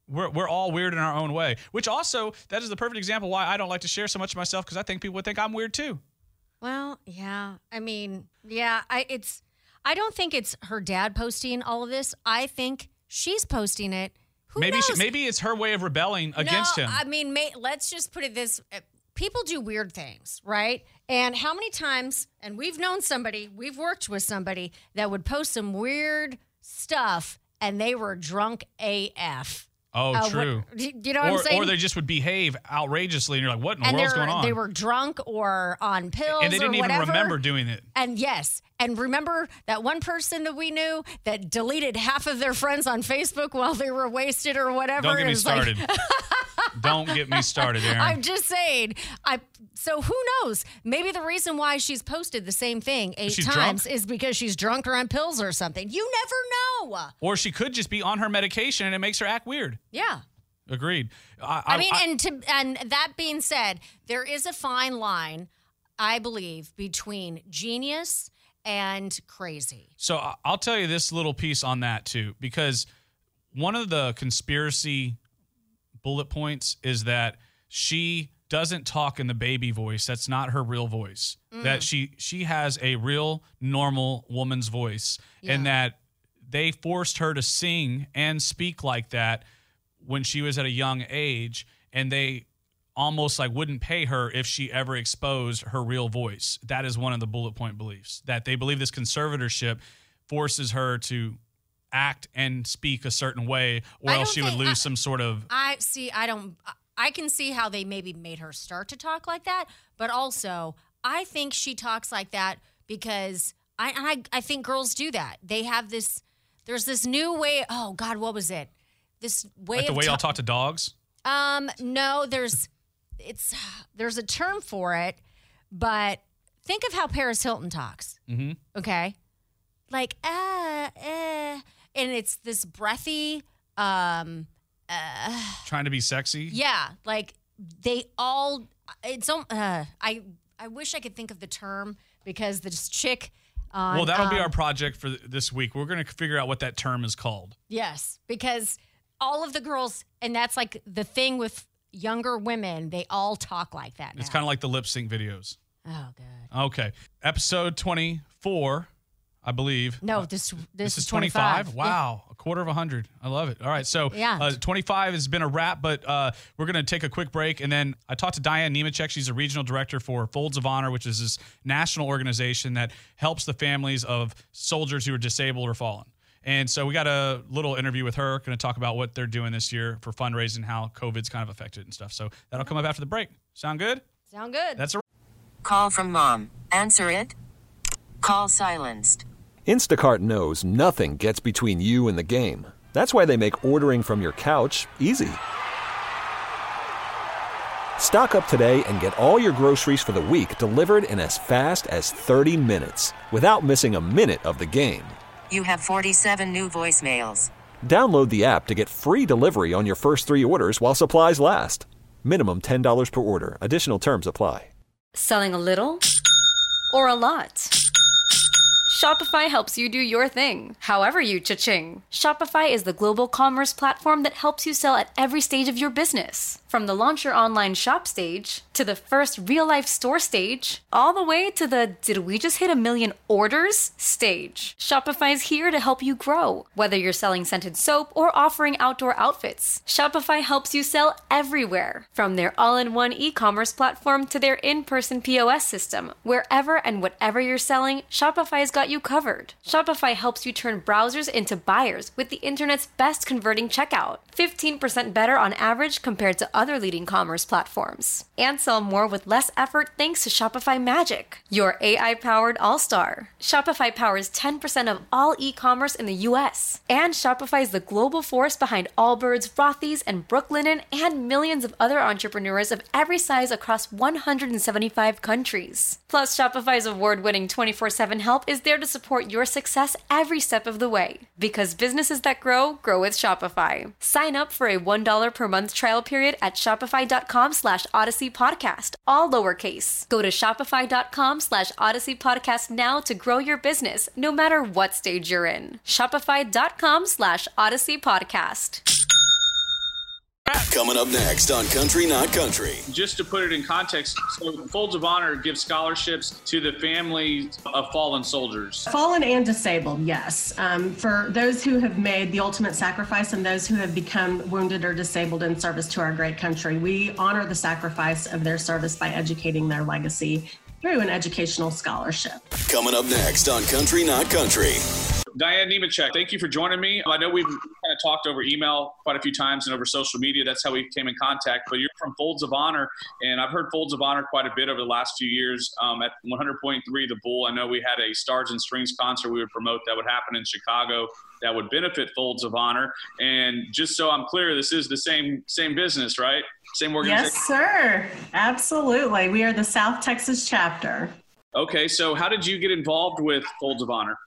We're, we're all weird in our own way, which also, that is the perfect example why I don't like to share so much of myself, because I think people would think I'm weird too. Well, yeah. I mean, yeah, I it's I don't think it's her dad posting all of this. I think she's posting it. Who maybe knows? She, maybe it's her way of rebelling against no, him. I mean, may, let's just put it this people do weird things, right? And how many times, and we've known somebody, we've worked with somebody that would post some weird stuff and they were drunk A F. Oh, uh, true. What, do you know what or, I'm saying? Or they just would behave outrageously, and you're like, what in the and world's going on? They were drunk or on pills and they didn't or even whatever. remember doing it. And yes, and remember that one person that we knew that deleted half of their friends on Facebook while they were wasted or whatever. Don't get me It's like- started. Don't get me started, Aaron. I'm just saying. I so who knows? Maybe the reason why she's posted the same thing eight She's times drunk? is because she's drunk or on pills or something. You never know. Or she could just be on her medication and it makes her act weird. Yeah. Agreed. I, I, I mean, and to and that being said, there is a fine line, I believe, between genius and crazy. So I- I'll tell you this little piece on that too, because one of the conspiracy bullet points is that she doesn't talk in the baby voice. That's not her real voice. Mm. That she she has a real normal woman's voice, Yeah. and that they forced her to sing and speak like that when she was at a young age, and they almost like wouldn't pay her if she ever exposed her real voice. That is one of the bullet point beliefs, that they believe this conservatorship forces her to act and speak a certain way, or I else don't she would think- lose I- some sort of. I see. I don't. I can see how they maybe made her start to talk like that, but also I think she talks like that because I I, I think girls do that. They have this. There's this new way. Oh God, what was it? This way Like the of way ta- y'all talk to dogs? Um, no, there's it's there's a term for it, but think of how Paris Hilton talks. Mm-hmm. Okay, like ah, eh, and it's this breathy. Um, uh, Trying to be sexy? yeah, like they all. It's um, uh, I I wish I could think of the term because this chick. On, Well, that'll be um, our project for th- this week. We're going to figure out what that term is called. Yes, because all of the girls, and that's like the thing with younger women, they all talk like that now. It's kind of like the lip sync videos. Oh, God. Okay. Episode twenty-four, I believe. No, this this, This is is twenty-five? twenty-five. Wow. A quarter of a hundred. I love it. All right. So Yeah. uh, twenty-five has been a wrap, but uh, we're going to take a quick break. And then I talked to Diane Nemechek. She's a regional director for Folds of Honor, which is this national organization that helps the families of soldiers who are disabled or fallen. And so we got a little interview with her, going to talk about what they're doing this year for fundraising, how COVID's kind of affected and stuff. So that'll come up after the break. Sound good? Sound good. That's a Call from mom. Answer it. Call silenced. Instacart knows nothing gets between you and the game. That's why they make ordering from your couch easy. Stock up today and get all your groceries for the week delivered in as fast as thirty minutes without missing a minute of the game. You have forty-seven new voicemails. Download the app to get free delivery on your first three orders while supplies last. Minimum ten dollars per order. Additional terms apply. Selling a little or a lot? Shopify helps you do your thing, however you cha-ching. Shopify is the global commerce platform that helps you sell at every stage of your business. From the launch your online shop stage, to the first real-life store stage, all the way to the did we just hit a million orders stage. Shopify's here to help you grow. Whether you're selling scented soap or offering outdoor outfits, Shopify helps you sell everywhere. From their all-in-one e-commerce platform to their in-person P O S system, wherever and whatever you're selling, Shopify's got you covered. Shopify helps you turn browsers into buyers with the internet's best converting checkout. fifteen percent better on average compared to other leading commerce platforms. And sell more with less effort thanks to Shopify Magic, your A I-powered all-star. Shopify powers ten percent of all e-commerce in the U S. And Shopify is the global force behind Allbirds, Rothy's, and Brooklinen, and millions of other entrepreneurs of every size across one hundred seventy-five countries. Plus, Shopify's award-winning twenty-four seven help is there to support your success every step of the way. Because businesses that grow, grow with Shopify. Sign up for a one dollar per month trial period at shopify.com slash Odyssey Podcast, all lowercase. Go to shopify.com slash Odyssey Podcast now to grow your business, no matter what stage you're in. Shopify.com slash Odyssey Podcast. Coming up next on Country Not Country. Just to put it in context, so Folds of Honor gives scholarships to the families of fallen soldiers. Fallen and disabled, yes. Um, for those who have made the ultimate sacrifice and those who have become wounded or disabled in service to our great country, we honor the sacrifice of their service by educating their legacy through an educational scholarship. Coming up next on Country Not Country. Diane Nemechek, thank you for joining me. I know we've kind of talked over email quite a few times and over social media. That's how we came in contact. But you're from Folds of Honor, and I've heard Folds of Honor quite a bit over the last few years. Um, at one hundred point three The Bull, I know we had a Stars and Strings concert we would promote that would happen in Chicago that would benefit Folds of Honor. And just so I'm clear, this is the same same business, right? Same organization? Yes, sir. Absolutely. We are the South Texas chapter. Okay, so how did you get involved with Folds of Honor?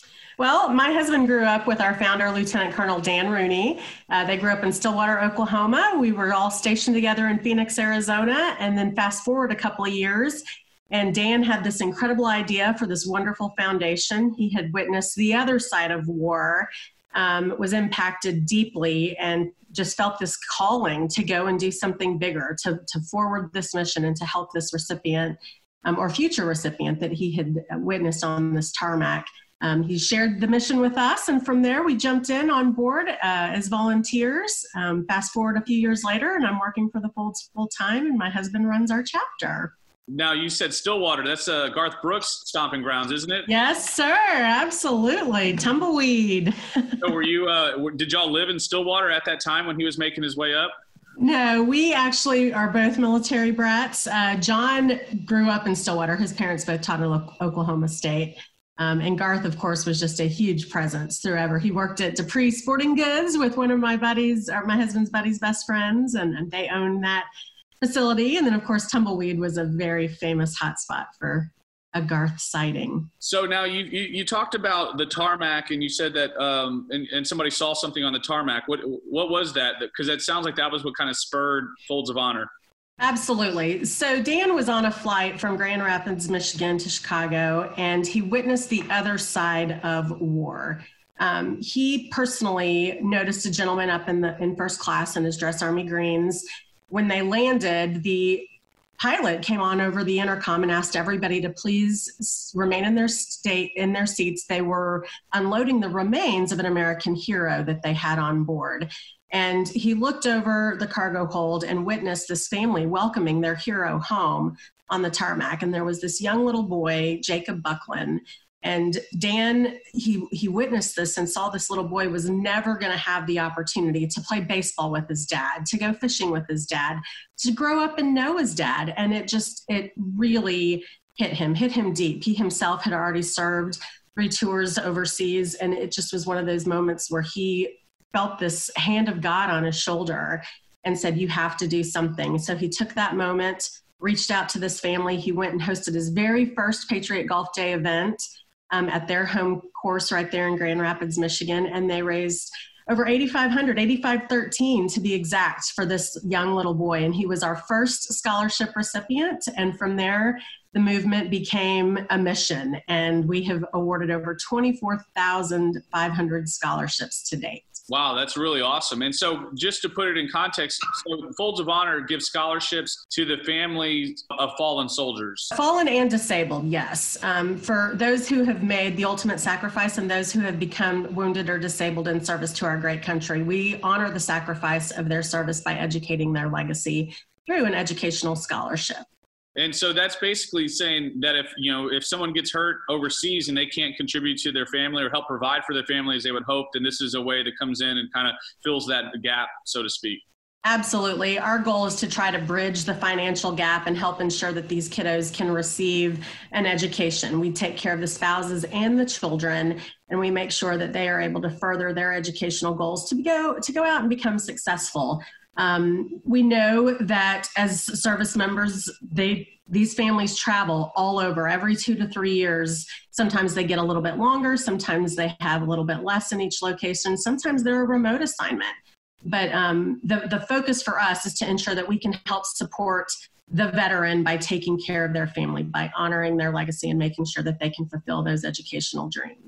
Well, my husband grew up with our founder, Lieutenant Colonel Dan Rooney. Uh, they grew up in Stillwater, Oklahoma. We were all stationed together in Phoenix, Arizona. And then fast forward a couple of years, and Dan had this incredible idea for this wonderful foundation. He had witnessed the other side of war, um, was impacted deeply, and just felt this calling to go and do something bigger, to, to forward this mission and to help this recipient um, or future recipient that he had witnessed on this tarmac. Um, he shared the mission with us, and from there we jumped in on board uh, as volunteers. Um, fast forward a few years later, and I'm working for the Folds full time, and my husband runs our chapter. Now, you said Stillwater. That's uh, Garth Brooks' stomping grounds, isn't it? Yes, sir. Absolutely. Tumbleweed. So were you, uh, did y'all live in Stillwater at that time when he was making his way up? No, we actually are both military brats. Uh, John grew up in Stillwater. His parents both taught at Oklahoma State. Um, and Garth, of course, was just a huge presence throughout. He worked at Dupree Sporting Goods with one of my buddies, or my husband's buddy's best friends, and, and they owned that facility. And then, of course, Tumbleweed was a very famous hotspot for a Garth sighting. So now you, you, you talked about the tarmac, and you said that um, and, and somebody saw something on the tarmac. What what was that? Because it sounds like that was what kind of spurred Folds of Honor. Absolutely. So Dan was on a flight from Grand Rapids, Michigan to Chicago, and he witnessed the other side of war. Um, he personally noticed a gentleman up in the in first class in his dress army greens. When they landed, the pilot came on over the intercom and asked everybody to please remain in their state in their seats. They were unloading the remains of an American hero that they had on board. And he looked over the cargo hold and witnessed this family welcoming their hero home on the tarmac. And there was this young little boy, Jacob Buckland. And Dan, he, he witnessed this and saw this little boy was never going to have the opportunity to play baseball with his dad, to go fishing with his dad, to grow up and know his dad. And it just, it really hit him, hit him deep. He himself had already served three tours overseas. And it just was one of those moments where he felt this hand of God on his shoulder and said, you have to do something. So he took that moment, reached out to this family. He went and hosted his very first Patriot Golf Day event um, at their home course right there in Grand Rapids, Michigan. And they raised over eighty-five hundred dollars, eighty-five thirteen to be exact, for this young little boy. And he was our first scholarship recipient. And from there, the movement became a mission. And we have awarded over twenty-four thousand five hundred scholarships to date. Wow, that's really awesome. And so just to put it in context, so Folds of Honor gives scholarships to the families of fallen soldiers. Fallen and disabled, yes. Um, for those who have made the ultimate sacrifice and those who have become wounded or disabled in service to our great country, we honor the sacrifice of their service by educating their legacy through an educational scholarship. And so that's basically saying that if, you know, if someone gets hurt overseas and they can't contribute to their family or help provide for their family as they would hope, then this is a way that comes in and kind of fills that gap, so to speak. Absolutely. Our goal is to try to bridge the financial gap and help ensure that these kiddos can receive an education. We take care of the spouses and the children, and we make sure that they are able to further their educational goals to go to go out and become successful. Um, we know that as service members, they these families travel all over every two to three years. Sometimes they get a little bit longer. Sometimes they have a little bit less in each location. Sometimes they're a remote assignment. But um, the, the focus for us is to ensure that we can help support the veteran by taking care of their family, by honoring their legacy and making sure that they can fulfill those educational dreams.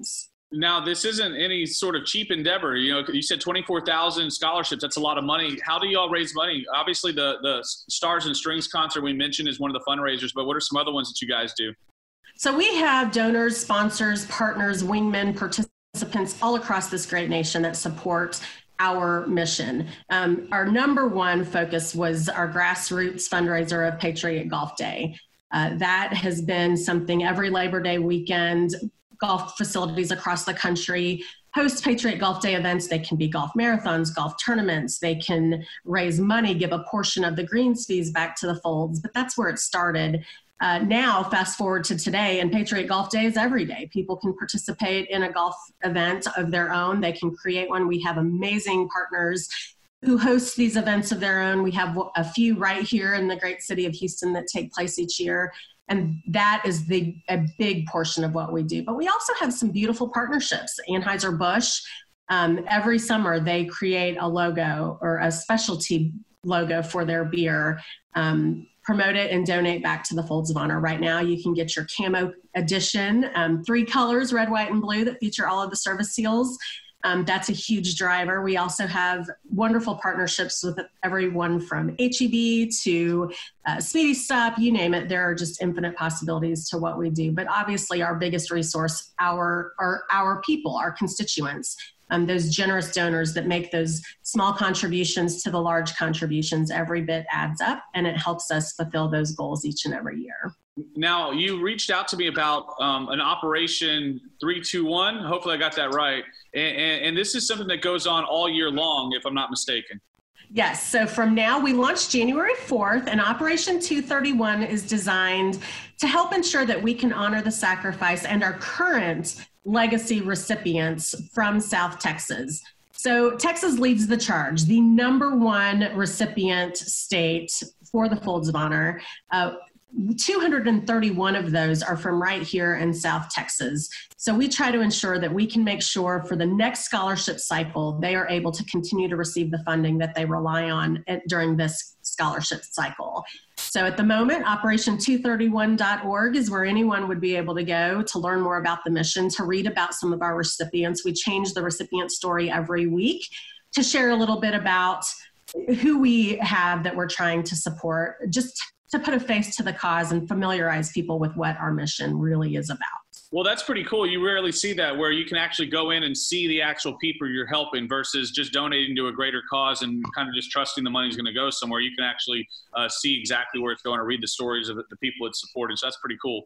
Now, this isn't any sort of cheap endeavor. You know, you said twenty-four thousand scholarships. That's a lot of money. How do you all raise money? Obviously, the, the Stars and Strings concert we mentioned is one of the fundraisers, but what are some other ones that you guys do? So we have donors, sponsors, partners, wingmen, participants all across this great nation that support our mission. Um, our number one focus was our grassroots fundraiser of Patriot Golf Day. Uh, that has been something every Labor Day weekend. Golf facilities across the country host Patriot Golf Day events. They can be golf marathons, golf tournaments. They can raise money, give a portion of the greens fees back to the folds, but that's where it started. Uh, now, fast forward to today, and Patriot Golf Day is every day. People can participate in a golf event of their own. They can create one. We have amazing partners who host these events of their own. We have a few right here in the great city of Houston that take place each year. And that is the a big portion of what we do. But we also have some beautiful partnerships. Anheuser-Busch, um, every summer they create a logo or a specialty logo for their beer, um, promote it and donate back to the Folds of Honor. Right now you can get your camo edition, um, three colors, red, white, and blue, that feature all of the service seals. Um, that's a huge driver. We also have wonderful partnerships with everyone from H E B to uh, Speedy Stop, you name it. There are just infinite possibilities to what we do. But obviously our biggest resource, our, our, our people, our constituents, um, those generous donors that make those small contributions to the large contributions, every bit adds up, and it helps us fulfill those goals each and every year. Now, you reached out to me about um, an Operation three two one. Hopefully I got that right. And, and, and this is something that goes on all year long, if I'm not mistaken. Yes. So from now, we launched January fourth, and Operation two thirty-one is designed to help ensure that we can honor the sacrifice and our current legacy recipients from South Texas. So Texas leads the charge, the number one recipient state for the Folds of Honor. Uh, two hundred thirty-one of those are from right here in South Texas. So we try to ensure that we can make sure for the next scholarship cycle, they are able to continue to receive the funding that they rely on at, during this scholarship cycle. So at the moment, operation two thirty-one dot org is where anyone would be able to go to learn more about the mission, to read about some of our recipients. We change the recipient story every week to share a little bit about who we have that we're trying to support, just to put a face to the cause and familiarize people with what our mission really is about. Well, that's pretty cool. You rarely see that, where you can actually go in and see the actual people you're helping versus just donating to a greater cause and kind of just trusting the money's going to go somewhere. You can actually uh, see exactly where it's going or read the stories of the people it's supporting. So that's pretty cool.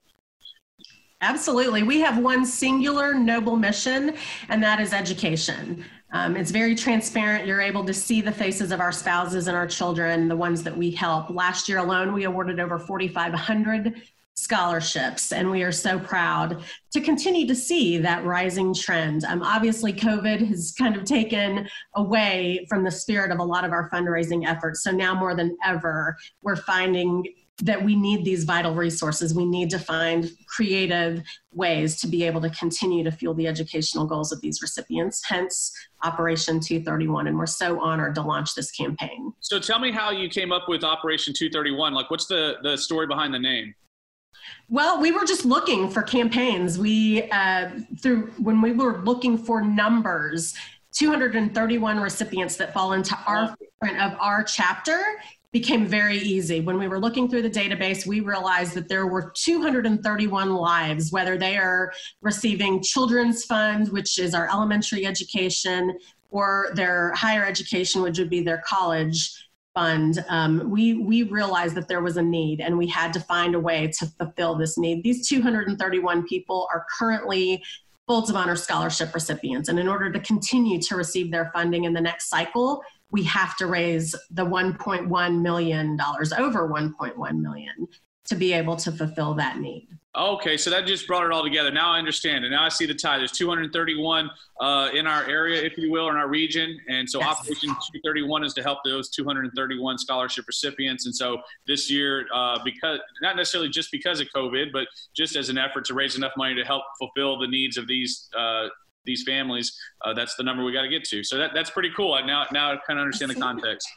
Absolutely. We have one singular noble mission, and that is education. Um, it's very transparent. You're able to see the faces of our spouses and our children, the ones that we help. Last year alone, we awarded over forty-five hundred scholarships, and we are so proud to continue to see that rising trend. Um, obviously, COVID has kind of taken away from the spirit of a lot of our fundraising efforts. So now more than ever, we're finding that we need these vital resources. We need to find creative ways to be able to continue to fuel the educational goals of these recipients, hence Operation two thirty-one. And we're so honored to launch this campaign. So tell me how you came up with Operation two thirty-one. Like, what's the, the story behind the name? Well, we were just looking for campaigns. We, uh, through when we were looking for numbers, two hundred thirty-one recipients that fall into our footprint of our chapter became very easy. When we were looking through the database, we realized that there were two hundred thirty-one lives, whether they are receiving children's fund, which is our elementary education, or their higher education, which would be their college fund. Um, we, we realized that there was a need, and we had to find a way to fulfill this need. These two hundred thirty-one people are currently Folds of Honor scholarship recipients. And in order to continue to receive their funding in the next cycle, we have to raise the one point one million dollars, over one point one million dollars, to be able to fulfill that need. Okay, so that just brought it all together. Now I understand, and now I see the tie. There's two hundred thirty-one uh, in our area, if you will, in our region, and so yes. Operation two thirty-one is to help those two hundred thirty-one scholarship recipients. And so this year, uh, because not necessarily just because of COVID, but just as an effort to raise enough money to help fulfill the needs of these uh, these families, uh, that's the number we got to get to. So that that's pretty cool. I now now I kind of understand the context.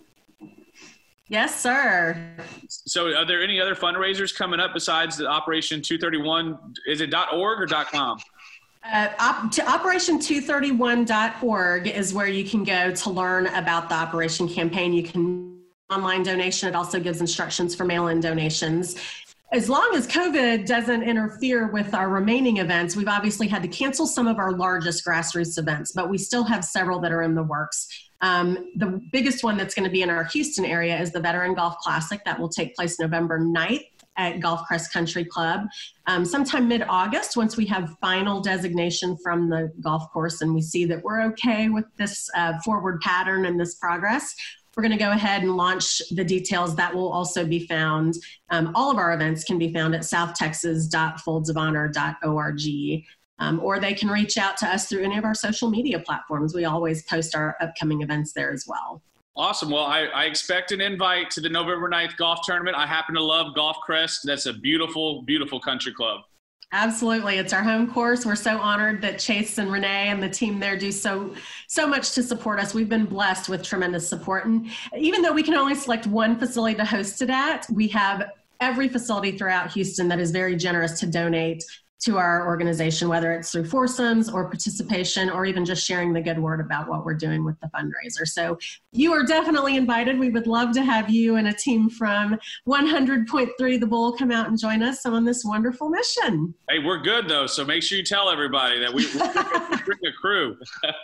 Yes, sir. So are there any other fundraisers coming up besides the Operation two thirty-one? Is it .org or .com? Uh, op- to operation two thirty-one dot org is where you can go to learn about the Operation campaign. You can online donation. It also gives instructions for mail-in donations. As long as COVID doesn't interfere with our remaining events, we've obviously had to cancel some of our largest grassroots events, but we still have several that are in the works. Um, the biggest one that's going to be in our Houston area is the Veteran Golf Classic that will take place November ninth at Golf Crest Country Club. Um, sometime mid-August, once we have final designation from the golf course and we see that we're okay with this uh, forward pattern and this progress, we're going to go ahead and launch the details. That will also be found. Um, all of our events can be found at south texas dot folds of honor dot org, um, or they can reach out to us through any of our social media platforms. We always post our upcoming events there as well. Awesome. Well, I, I expect an invite to the November ninth golf tournament. I happen to love Golf Crest. That's a beautiful, beautiful country club. Absolutely. It's our home course. We're so honored that Chase and Renee and the team there do so, so much to support us. We've been blessed with tremendous support. And even though we can only select one facility to host it at, we have every facility throughout Houston that is very generous to donate to our organization, whether it's through foursomes or participation or even just sharing the good word about what we're doing with the fundraiser. So you are definitely invited. We would love to have you and a team from one hundred point three The Bull come out and join us on this wonderful mission. Hey, we're good though, so make sure you tell everybody that we, we bring a crew.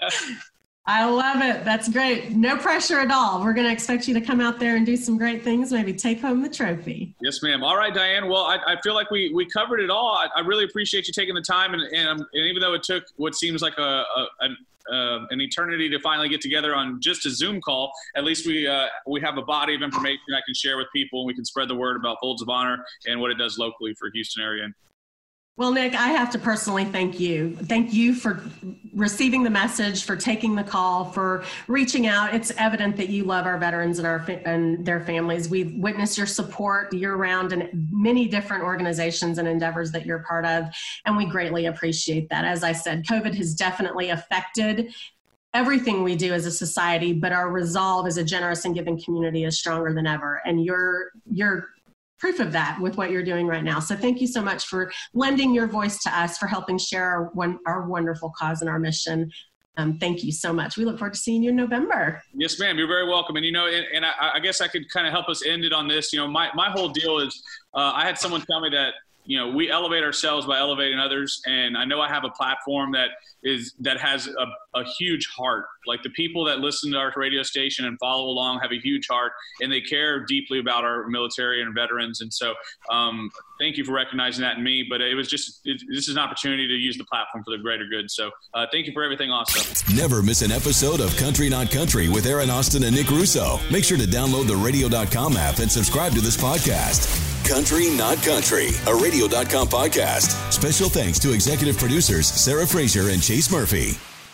I love it. That's great. No pressure at all. We're going to expect you to come out there and do some great things, maybe take home the trophy. Yes, ma'am. All right, Diane. Well, I, I feel like we, we covered it all. I, I really appreciate you taking the time. And, and, and even though it took what seems like a, a an, uh, an eternity to finally get together on just a Zoom call, at least we uh, we have a body of information I can share with people, and we can spread the word about Folds of Honor and what it does locally for Houston area. Well, Nick, I have to personally thank you. Thank you for receiving the message, for taking the call, for reaching out. It's evident that you love our veterans and our and their families. We've witnessed your support year-round in many different organizations and endeavors that you're part of, and we greatly appreciate that. As I said, COVID has definitely affected everything we do as a society, but our resolve as a generous and giving community is stronger than ever. And you're you're proof of that with what you're doing right now. So thank you so much for lending your voice to us, for helping share our, one, our wonderful cause and our mission. Um, thank you so much. We look forward to seeing you in November. Yes, ma'am. You're very welcome. And, you know, and, and I, I guess I could kind of help us end it on this. You know, my, my whole deal is uh, I had someone tell me that, you know, we elevate ourselves by elevating others. And I know I have a platform that is that has a, a huge heart. Like the people that listen to our radio station and follow along have a huge heart, and they care deeply about our military and veterans. And so um, thank you for recognizing that in me. But it was just, it, this is an opportunity to use the platform for the greater good. So uh, thank you for everything also. Never miss an episode of Country Not Country with Aaron Austin and Nick Russo. Make sure to download the radio dot com app and subscribe to this podcast. Country Not Country, a radio dot com podcast. Special thanks to executive producers Sarah Fraser and Chase Murphy.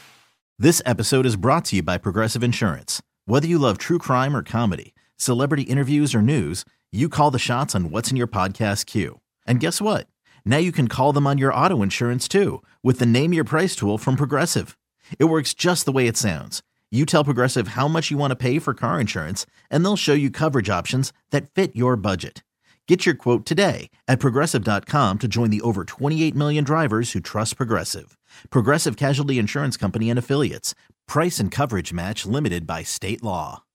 This episode is brought to you by Progressive Insurance. Whether you love true crime or comedy, celebrity interviews or news, you call the shots on what's in your podcast queue. And guess what? Now you can call them on your auto insurance too with the Name Your Price tool from Progressive. It works just the way it sounds. You tell Progressive how much you want to pay for car insurance, and they'll show you coverage options that fit your budget. Get your quote today at Progressive dot com to join the over twenty-eight million drivers who trust Progressive. Progressive Casualty Insurance Company and Affiliates. Price and coverage match limited by state law.